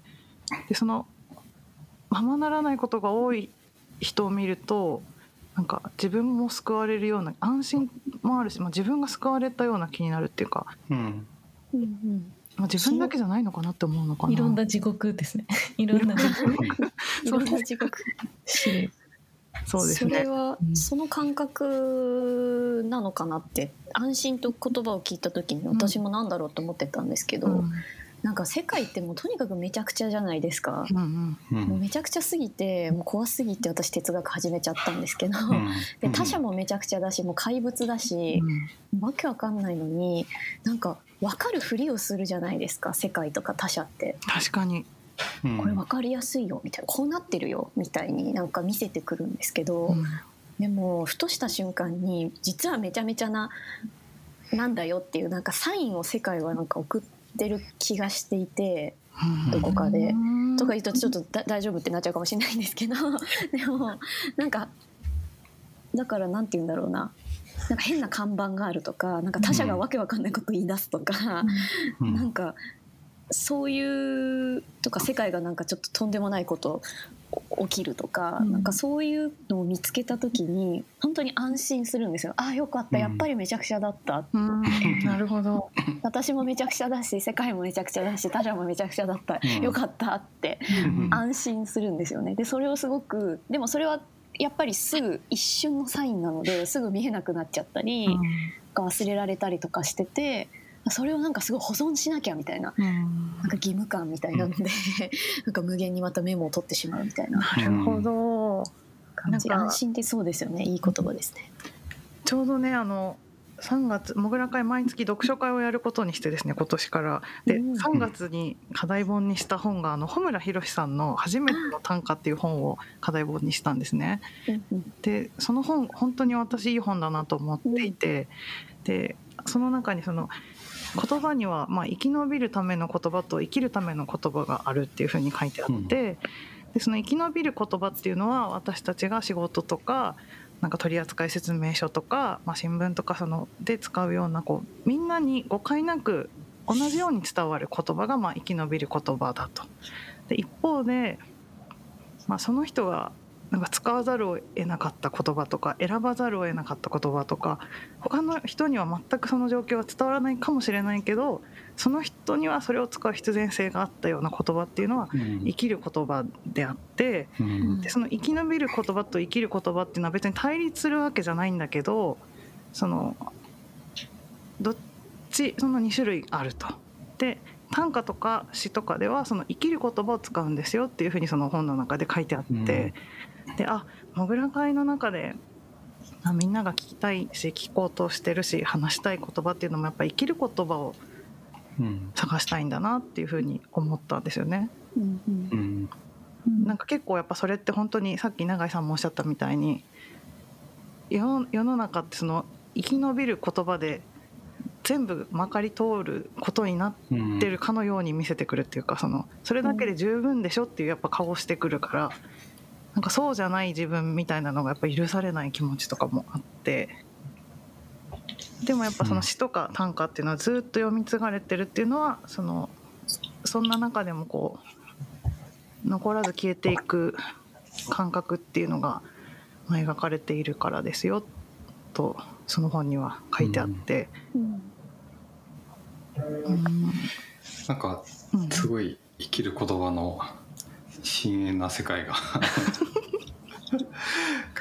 うん、でそのままならないことが多い人を見るとなんか自分も救われるような安心もあるし、まあ、自分が救われたような気になるっていうか、うんうんうんまあ、自分だけじゃないのかなって思うのかな。 いろんな地獄ですね。いろんな地獄いろんな地獄そうですね。 それはその感覚なのかなって安心と言葉を聞いた時に私もなんだろうと思ってたんですけど、うん、なんか世界ってもうとにかくめちゃくちゃじゃないですか、うんうん、もうめちゃくちゃすぎてもう怖すぎて私哲学始めちゃったんですけど、うん、で他者もめちゃくちゃだしもう怪物だし、うん、わけわかんないのになんか分かるふりをするじゃないですか世界とか他者って。 確かにこれ分かりやすいよみたいなこうなってるよみたいになんか見せてくるんですけど、うん、でもふとした瞬間に実はめちゃめちゃななんだよっていうなんかサインを世界はなんか送ってる気がしていて、どこかでとか言うとちょっとだ大丈夫ってなっちゃうかもしれないんですけどでもなんかだからなんて言うんだろうななんか変な看板があるとかなんか他者がわけわかんないこと言い出すとか、うん、なんかそういうとか世界がなんかちょっととんでもないこと起きるとか、うん、なんかそういうのを見つけた時に本当に安心するんですよ。ああよかったやっぱりめちゃくちゃだった、うん、 なるほど私もめちゃくちゃだし世界もめちゃくちゃだし他者もめちゃくちゃだった、うん、よかったって安心するんですよね。でそれをすごくでもそれはやっぱりすぐ一瞬のサインなのですぐ見えなくなっちゃったり、うん、忘れられたりとかしててそれをなんかすごい保存しなきゃみたいな、うん、なんか義務感みたいなので、うん、なんか無限にまたメモを取ってしまうみたいななるほど感じ。安心ってそうですよね。いい言葉ですね。 ちょうどねあのさんがつもぐら会毎月読書会をやることにしてですね今年からで、うん、さんがつに課題本にした本があの穂村弘さんの初めての短歌っていう本を課題本にしたんですね。でその本本当に私いい本だなと思っていて、でその中にその言葉にはまあ生き延びるための言葉と生きるための言葉があるっていうふうに書いてあって、でその生き延びる言葉っていうのは私たちが仕事とかなんか取扱説明書とか、まあ、新聞とかそので使うようなこうみんなに誤解なく同じように伝わる言葉がまあ生き延びる言葉だと。で一方で、まあ、その人がなんか使わざるを得なかった言葉とか選ばざるを得なかった言葉とか他の人には全くその状況は伝わらないかもしれないけどその人にはそれを使う必然性があったような言葉っていうのは生きる言葉であって、うん、でその生き延びる言葉と生きる言葉っていうのは別に対立するわけじゃないんだけどそのどっちそのに種類あると。で短歌とか詩とかではその生きる言葉を使うんですよっていうふうにその本の中で書いてあって、うん、であもぐら会の中であみんなが聞きたいし聞こうとしてるし話したい言葉っていうのもやっぱり生きる言葉を探したいんだなっていうふうに思ったんですよね、うんうんうん、なんか結構やっぱそれって本当にさっき永井さんもおっしゃったみたいに世の中ってその生き延びる言葉で全部まかり通ることになってるかのように見せてくるっていうかそのそれだけで十分でしょっていうやっぱ顔をしてくるからなんかそうじゃない自分みたいなのがやっぱ許されない気持ちとかもあってでもやっぱその詩とか短歌っていうのはずっと読み継がれてるっていうのはそのそんな中でもこう残らず消えていく感覚っていうのが描かれているからですよとその本には書いてあって、うんうん、なんかすごい生きる言葉の深遠な世界が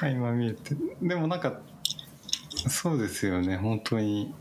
垣間見えて、でもなんかそうですよね、本当に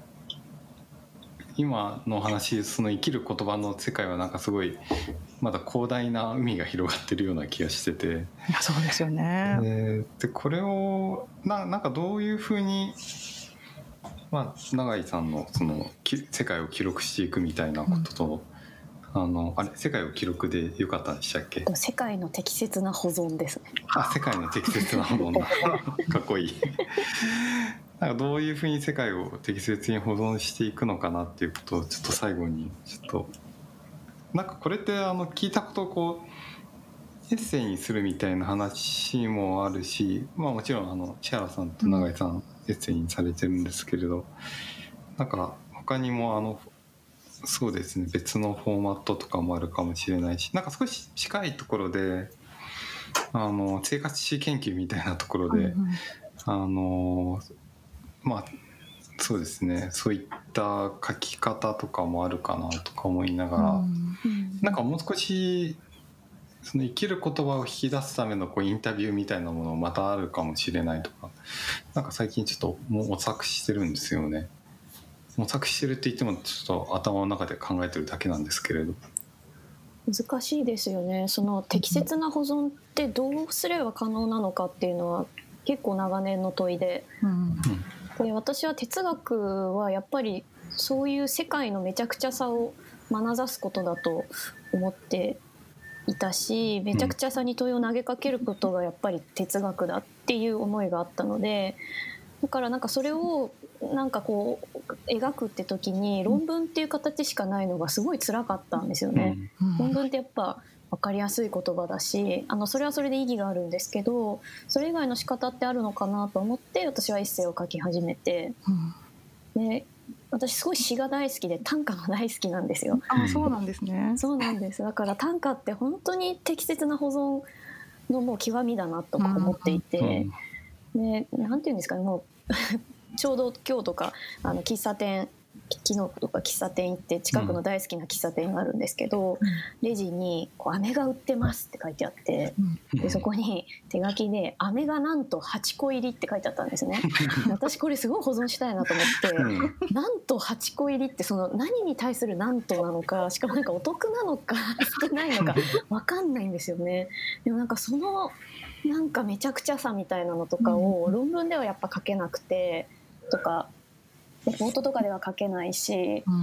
今の話、その生きる言葉の世界はなんかすごいまだ広大な海が広がってるような気がしてて、 いやそうですよね。 えー、でこれを な, なんかどういうふうに、まあ、永井さんのその世界を記録していくみたいなことと、うん、あのあれ世界を記録でよかったんでしたっけ？ 世界の適切な保存ですね。 あ、世界の適切な保存だかっこいいなんかどういうふうに世界を適切に保存していくのかなっていうことをちょっと最後にちょっとなんかこれってあの聞いたことをこうエッセイにするみたいな話もあるし、まあもちろんあの千原さんと永井さんエッセイにされてるんですけれど、なんか他にもあのそうですね別のフォーマットとかもあるかもしれないし、なんか少し近いところであの生活史研究みたいなところで、うんうん、あのまあそうですねそういった書き方とかもあるかなとか思いながら、うんうん、なんかもう少しその生きる言葉を引き出すためのこうインタビューみたいなものまたあるかもしれないとか、なんか最近ちょっと模索してるんですよね。模索してるって言ってもちょっと頭の中で考えてるだけなんですけれど、 難しいですよね。その適切な保存ってどうすれば可能なのかっていうのは結構長年の問いで、うんで私は哲学はやっぱりそういう世界のめちゃくちゃさを眼差すことだと思っていたし、めちゃくちゃさに問いを投げかけることがやっぱり哲学だっていう思いがあったので、だからなんかそれをなんかこう描くって時に論文っていう形しかないのがすごい辛かったんですよね。論文ってやっぱ分かりやすい言葉だし、あのそれはそれで意義があるんですけど、それ以外の仕方ってあるのかなと思って私はエッセイを書き始めて、うん、で私すごい詩が大好きで短歌が大好きなんですよ。 あ、そうなんですね。 そうなんです。だから短歌って本当に適切な保存のもう極みだなと思っていて、うん、でなんていうんですかね、もうちょうど今日とかあの喫茶店昨日とか喫茶店行って近くの大好きな喫茶店があるんですけど、うん、レジにこう飴が売ってますって書いてあって、うん、でそこに手書きで飴がなんとはちこ入りって書いてあったんですね。私これすごい保存したいなと思って、うん、なんとはちこ入りってその何に対するなんとなのか、しかもなんかお得なのか少ないのか分かんないんですよね。でもなんかそのなんかめちゃくちゃさみたいなのとかを論文ではやっぱ書けなくてとかレポートとかでは書けないし、うん、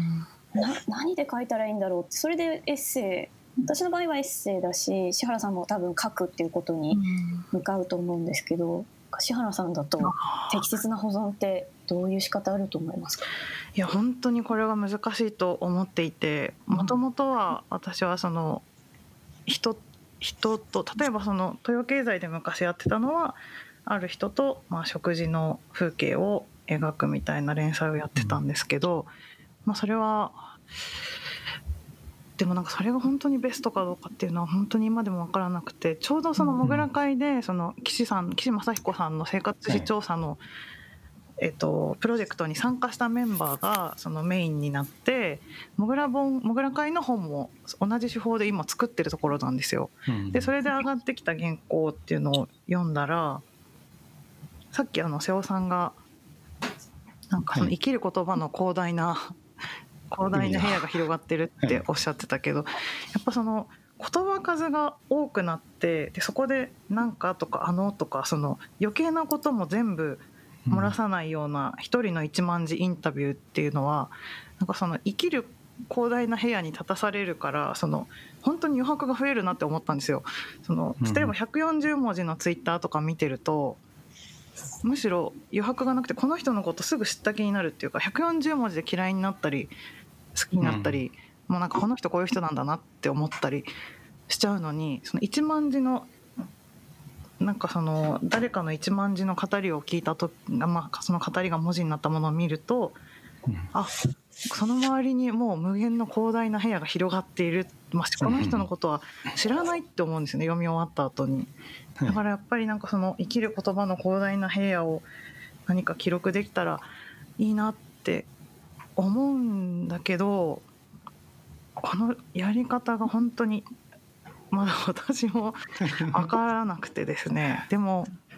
な何で書いたらいいんだろうって、それでエッセイ、私の場合はエッセイだし、志原さんも多分書くっていうことに向かうと思うんですけど、うん、志原さんだと適切な保存ってどういう仕方あると思いますか？ いや本当にこれは難しいと思っていて、もともとは私はその人人と例えばその豊経済で昔やってたのはある人とまあ食事の風景を描くみたいな連載をやってたんですけど、まあ、それはでもなんかそれが本当にベストかどうかっていうのは本当に今でも分からなくて、ちょうどそのモグラ会でその岸さん岸正彦さんの生活史調査のえっとプロジェクトに参加したメンバーがそのメインになってモグラ本モグラ会の本も同じ手法で今作ってるところなんですよ。でそれで上がってきた原稿っていうのを読んだら、さっきあの瀬尾さんがなんかその生きる言葉の広大な、はい、広大な部屋が広がってるっておっしゃってたけど、やっぱその言葉数が多くなって、でそこでなんかとかあのとかその余計なことも全部漏らさないような一人の一万字インタビューっていうのは、なんかその生きる広大な部屋に立たされるから、その本当に余白が増えるなって思ったんですよ。その例えばひゃくよんじゅうもじのツイッターとか見てると、むしろ余白がなくてこの人のことすぐ知った気になるっていうか、ひゃくよんじゅうもじで嫌いになったり好きになったり、うん、もうなんかこの人こういう人なんだなって思ったりしちゃうのに、そのいちまんじのなんかその誰かのいちまんじの語りを聞いたと、まあ、その語りが文字になったものを見ると、うん、あその周りにもう無限の広大な部屋が広がっている、まあ、この人のことは知らないって思うんですよね、読み終わった後に。だからやっぱりなんかその生きる言葉の広大な部屋を何か記録できたらいいなって思うんだけど、このやり方が本当にまだ私も分からなくてですね。でも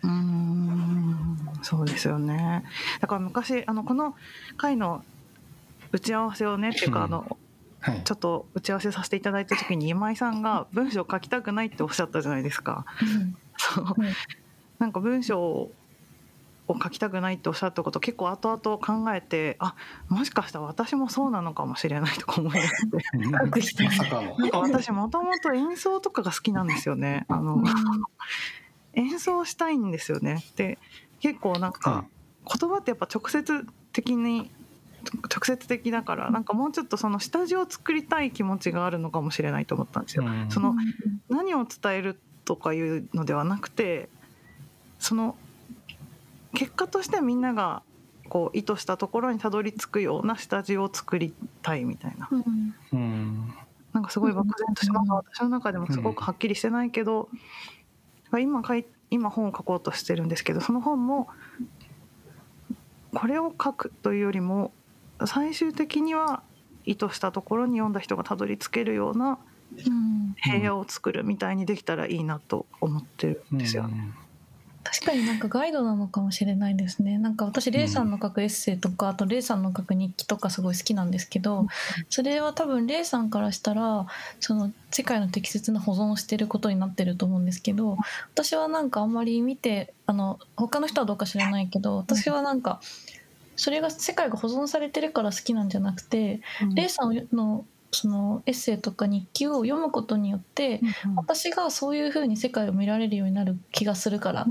うーん、そうですよね。だから昔あのこの回の打ち合わせをねっていうか、あの、はい、ちょっと打ち合わせさせていただいた時に今井さんが文章を書きたくないっておっしゃったじゃないですか。うん、そう、うん、なんか文章を書きたくないっておっしゃったこと結構後々考えて、あ、もしかしたら私もそうなのかもしれないとか思い出してなんか私もともと演奏とかが好きなんですよね。あの、うん、演奏したいんですよね。で結構なんか言葉ってやっぱ直接的に直接的だからなんかもうちょっとその下地を作りたい気持ちがあるのかもしれないと思ったんですよ。うん、その何を伝えるとかいうのではなくて、その結果としてみんながこう意図したところにたどり着くような下地を作りたいみたいな、うん、なんかすごい漠然としたのが私の中でもすごくはっきりしてないけど、うん、今書い今本を書こうとしてるんですけど、その本もこれを書くというよりも最終的には意図したところに読んだ人がたどり着けるような部屋を作るみたいにできたらいいなと思ってるんですよね。うんうん、 確かになんかガイドなのかもしれないですね。なんか私レイさんの書くエッセイとか、うん、あとレイさんの書く日記とかすごい好きなんですけど、それは多分レイさんからしたらその世界の適切な保存をしていることになってると思うんですけど、私はなんかあんまり見て、あの他の人はどうか知らないけど、私はなんかそれが世界が保存されてるから好きなんじゃなくて、うん、レイさんのそのエッセイとか日記を読むことによって、うん、私がそういう風に世界を見られるようになる気がするから、うん、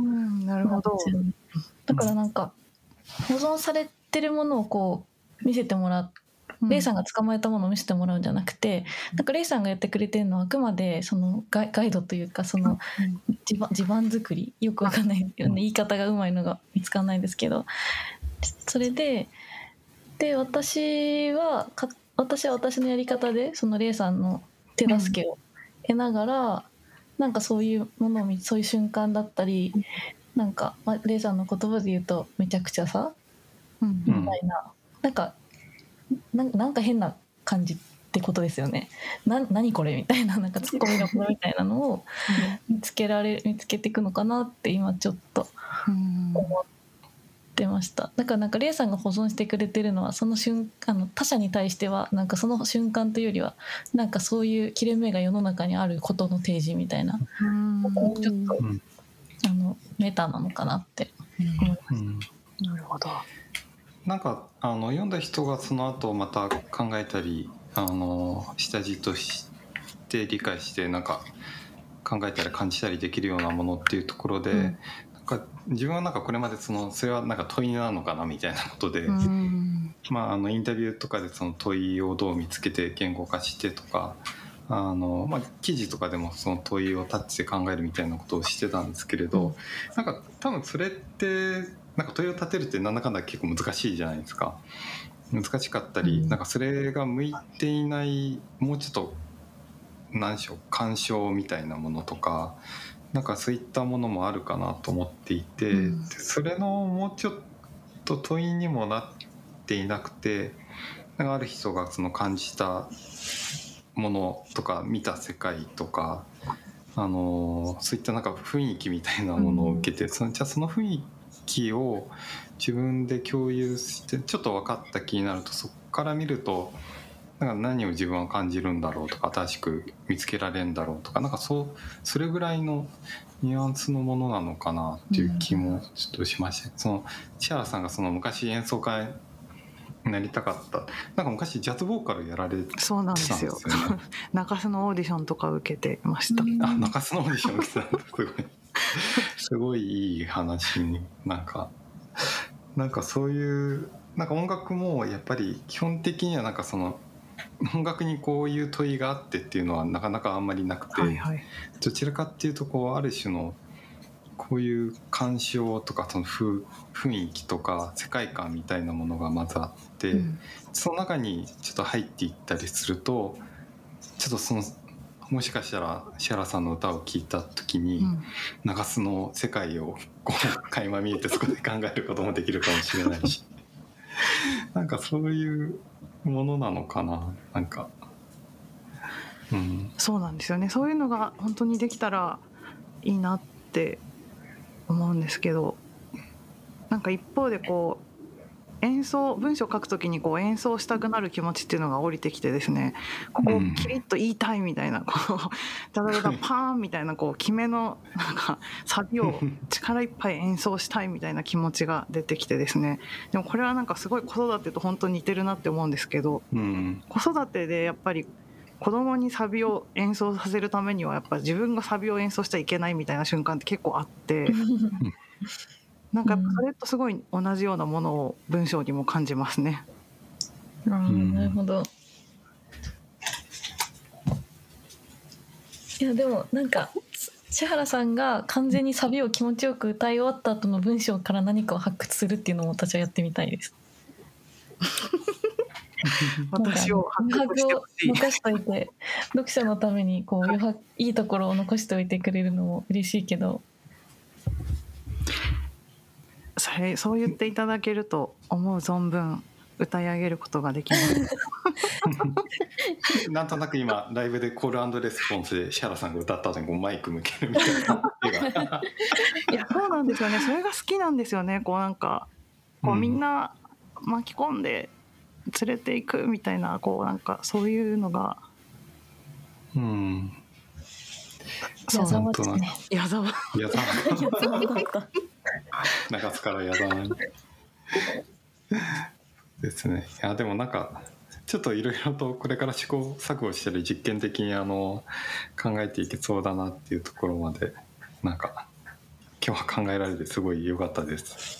なるほど。 だからなんか保存されてるものをこう見せてもらう、うん、レイさんが捕まえたものを見せてもらうんじゃなくて、なんかレイさんがやってくれてるのはあくまでそのガイ、ガイドというかその地盤、地盤作り、よくわかんないよね、言い方がうまいのが見つかんないんですけど、それでで私はか私は私のやり方でそのレイさんの手助けを得ながら、うん、なんかそういうものを見そういう瞬間だったり、なんか、まあ、レイさんの言葉で言うとめちゃくちゃさ、うん、みたいな、なんかななんか変な感じってことですよね。な何これみたいな、なんかツッコミの声みたいなのを見つけられ見つけていくのかなって今ちょっと思って出ました。だからなんかレイさんが保存してくれてるのはその瞬間、あの他者に対してはなんかその瞬間というよりはなんかそういう切れ目が世の中にあることの提示みたいな、うんちょっと、うん、あのメタなのかなって思います、うん、 なるほど。 なんかあの読んだ人がその後また考えたり、あの下地として理解してなんか考えたり感じたりできるようなものっていうところで、うん自分はなんかこれまでそのそれはなんか問いなのかなみたいなことで、うんまあ、あのインタビューとかでその問いをどう見つけて言語化してとか、あの、まあ、記事とかでもその問いをタッチで考えるみたいなことをしてたんですけれど、うん、なんか多分それってなんか問いを立てるってなんだかんだ結構難しいじゃないですか。難しかったり、うん、なんかそれが向いていないもうちょっと何でしょう鑑賞みたいなものとかなんかそういったものもあるかなと思っていて、うん、それのもうちょっと問いにもなっていなくて、なんかある人がその感じたものとか見た世界とか、あのそういったなんか雰囲気みたいなものを受けて、うん、そのじゃあその雰囲気を自分で共有してちょっと分かった気になると、そこから見るとなんか何を自分は感じるんだろうとか新しく見つけられるんだろうとか、なんかそうそれぐらいのニュアンスのものなのかなっていう気もちょっとしました、うん、その千原さんがその昔演奏家になりたかった、なんか昔ジャズボーカルやられてたんですよね。 そうなんですよ中洲のオーディションとか受けてました、うん、 あ中洲のオーディション受けてたんだすごいすごいいい話になんかなんかそういうなんか音楽もやっぱり基本的にはなんかその音楽にこういう問いがあってっていうのはなかなかあんまりなくて、はいはい、どちらかっていうとこうある種のこういう鑑賞とかその雰囲気とか世界観みたいなものがまずあって、うん、その中にちょっと入っていったりするとちょっとそのもしかしたらシャラさんの歌を聴いた時に、うん、中洲の世界をこう垣間見えてそこで考えることもできるかもしれないしなんかそういうものなのかな、なんか、 うん、そうなんですよね。そういうのが本当にできたらいいなって思うんですけど、なんか一方でこう演奏文章を書くときにこう演奏したくなる気持ちっていうのが降りてきてですね、ここをキリッと言いたいみたいな、こうダダダダパーンみたいなこう決めのなんかサビを力いっぱい演奏したいみたいな気持ちが出てきてですね。でもこれはなんかすごい子育てと本当に似てるなって思うんですけど、うん、子育てでやっぱり子供にサビを演奏させるためにはやっぱ自分がサビを演奏しちゃいけないみたいな瞬間って結構あってなんかやっぱそれとすごい同じようなものを文章にも感じますね。 うん、なるほど。いやでもなんか千原さんが完全にサビを気持ちよく歌い終わった後の文章から何かを発掘するっていうのも私はやってみたいです。 私を発掘してほしい。 残しといて読者のためにこう余白いいところを残しておいてくれるのも嬉しいけど、 それそう言っていただけると思う存分歌い上げることができますなんとなく今ライブでコール&レスポンスでシャラさんが歌った後にこうマイク向けるみたいな絵がいやそうなんですよね。それが好きなんですよね。こうなんかこうみんな巻き込んで連れていくみたいな、こうなんかそういうのがうん矢沢ですね。 矢沢矢沢中津から矢沢ですね。いやでもなんかちょっといろいろとこれから試行錯誤してる実験的にあの考えていけそうだなっていうところまでなんか今日は考えられてすごい良かったです。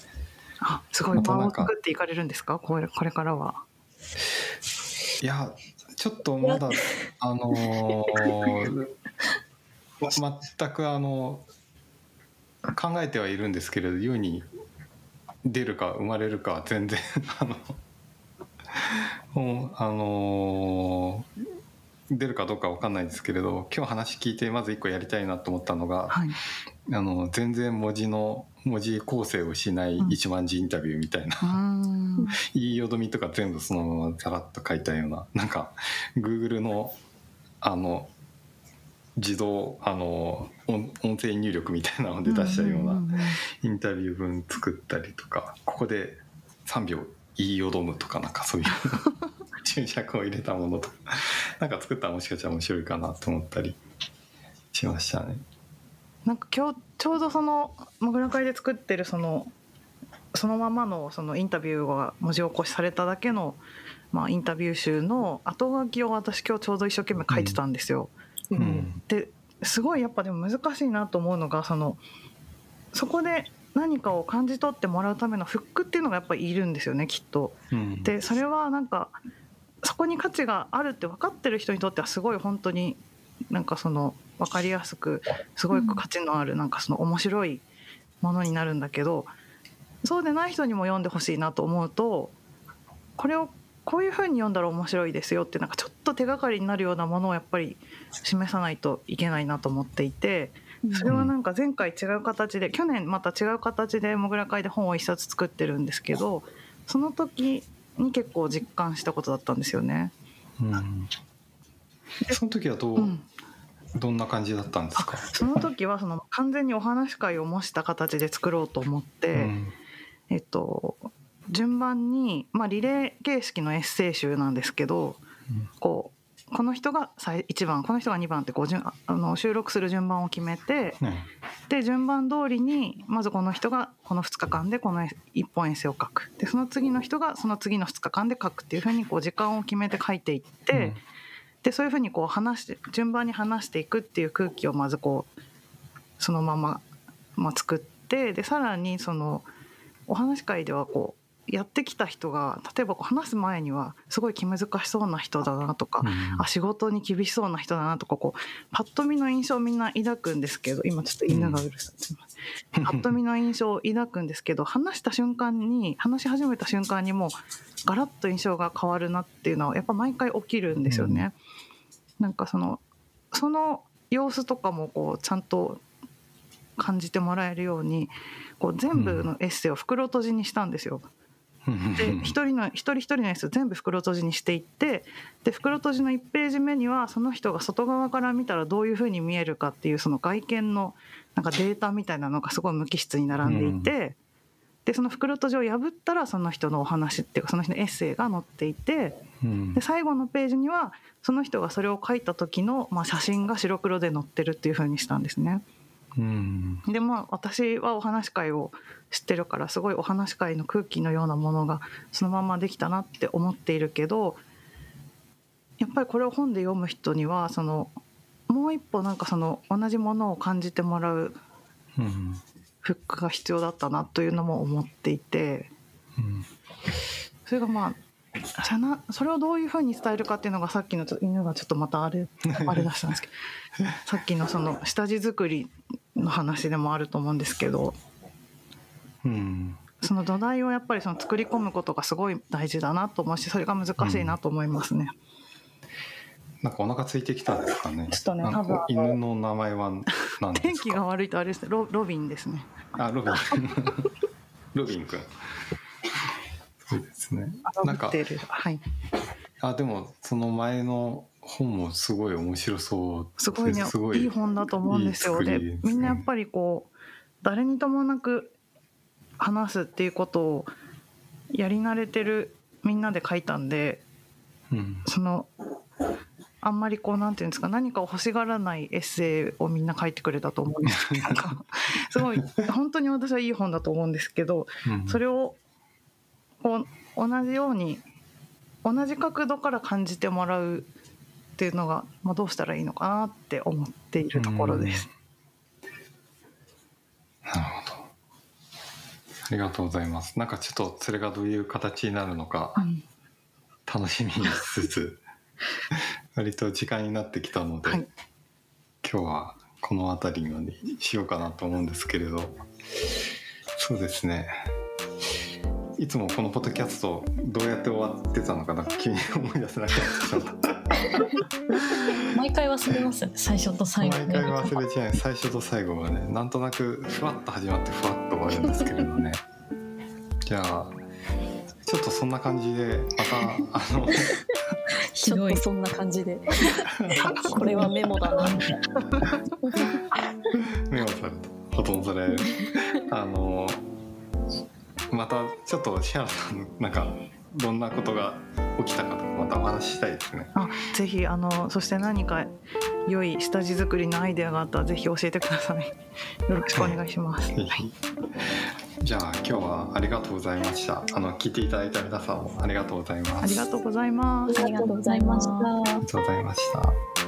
あ、すごい場を作っていかれるんですか、これ、これからは。 いやちょっとまだあのー、全くあの考えてはいるんですけれど、世に出るか生まれるかは全然あのもうあのー、出るかどうか分かんないですけれど、今日話聞いてまず一個やりたいなと思ったのが、はい、あの全然文字の文字構成をしない一万字インタビューみたいな、うん、言いよどみとか全部そのままザラッと書いたような、なんか Google のあの自動あの 音, 音声入力みたいなので出したようなインタビュー文作ったりとか、ここでさんびょう言いよどむとか、なんかそういう注釈を入れたものとかなんか作ったらもしかしたら面白いかなと思ったりしましたね。 なんか今日ちょうどそのもぐら会で作ってるそのそのままのそのインタビューが文字起こしされただけの、まあ、インタビュー集の後書きを私今日ちょうど一生懸命書いてたんですよ、うんうん、ですごいやっぱでも難しいなと思うのが、そのそこで何かを感じ取ってもらうためのフックっていうのがやっぱりいるんですよね、きっと、うん、でそれはなんかそこに価値があるって分かってる人にとってはすごい本当になんかその分かりやすくすごい価値のあるなんかその面白いものになるんだけど、そうでない人にも読んでほしいなと思うと、これをこういう風に読んだら面白いですよってなんかちょっと手がかりになるようなものをやっぱり示さないといけないなと思っていて、それはなんか前回違う形で、去年また違う形でもぐら会で本を一冊作ってるんですけど、その時に結構実感したことだったんですよね、 うん、でその時はどう、うん、どんな感じだったんですか？ その時はその完全にお話会を模した形で作ろうと思って、うん、えっと順番に、まあ、リレー形式のエッセイ集なんですけど、うん、こうこの人がいちばんこの人がにばんってこうあの収録する順番を決めて、うん、で順番通りにまずこの人がこのふつかかんでこのいっぽんエッセイを書く、でその次の人がその次のふつかかんで書くっていう風にこう時間を決めて書いていって、うん、でそういう風にこう話して順番に話していくっていう空気をまずこうそのまま、まあ、作って、でさらにそのお話会ではこうやってきた人が例えばこう話す前にはすごい気難しそうな人だなとか、うん、あ仕事に厳しそうな人だなとか、こうパッと見の印象をみんな抱くんですけど、今ちょっと犬がうるさい、すいません、パッと見の印象を抱くんですけど、話した瞬間に話し始めた瞬間にもうガラッと印象が変わるなっていうのはやっぱ毎回起きるんですよね、うん、なんかそのその様子とかもこうちゃんと感じてもらえるようにこう全部のエッセイを袋閉じにしたんですよ。 で一人の一人一人のやつ全部袋閉じにしていって、で袋閉じのいちページ目にはその人が外側から見たらどういう風に見えるかっていうその外見のなんかデータみたいなのがすごい無機質に並んでいて、うん、でその袋閉じを破ったらその人のお話っていうかその人のエッセイが載っていて、うん、で最後のページにはその人がそれを書いた時の、まあ、写真が白黒で載ってるっていう風にしたんですね。うん、でまあ私はお話会を知ってるからすごいお話会の空気のようなものがそのままできたなって思っているけど、やっぱりこれを本で読む人にはそのもう一歩なんかその同じものを感じてもらうフックが必要だったなというのも思っていて、うん、それがまあそれなそれをどういうふうに伝えるかっていうのがさっきのちょ犬がちょっとまたあれあれ出したんですけどさっきのその下地作りの話でもあると思うんですけど、うん、その土台をやっぱりその作り込むことがすごい大事だなと思うし、それが難しいなと思いますね。 うん、なんかお腹空いてきたんですかね。 ちょっとね、多分犬の名前は何ですか。 天気が悪いとあれですね、ロ、ロビンですね。 あ、ロビンロビン君。そうですね。なんか、はい、あでもその前の本もすごい面白そう。 すごいね、ごいいい本だと思うんですよ。いいですね。でみんなやっぱりこう誰にともなく話すっていうことをやり慣れてるみんなで書いたんで、うん、そのあんまりこうなんていうんですか、何かを欲しがらないエッセイをみんな書いてくれたと思うんですけどすごい本当に私はいい本だと思うんですけど、うん、それをこう同じように同じ角度から感じてもらうっていうのが、まあ、どうしたらいいのかなって思っているところです。 なるほど、ありがとうございます。なんかちょっとそれがどういう形になるのか楽しみにしつつ割と時間になってきたので、はい、今日はこの辺りまでしようかなと思うんですけれど、そうですね、いつもこのポッドキャストどうやって終わってたのかな、急に思い出せなくなってしまった毎回忘れますよね、最初と最後、ね、 毎回忘れちゃう。最初と最後がね、なんとなくふわっと始まってふわっと終わるんですけれどねじゃあちょっとそんな感じでまたあのちょっとそんな感じでこれはメモだなメモされた、保存されるあのまたちょっとシ原さんなんかどんなことが起きたかとかまたお話ししたいですね。 あ、ぜひあのそして何か良い下地作りのアイデアがあったらぜひ教えてください。よろしくお願いします。はい、 じゃあ今日はありがとうございました。あの聞いていただいた皆さんもありがとうございます。 ありがとうございます。 ありがとうございました。 ありがとうございました。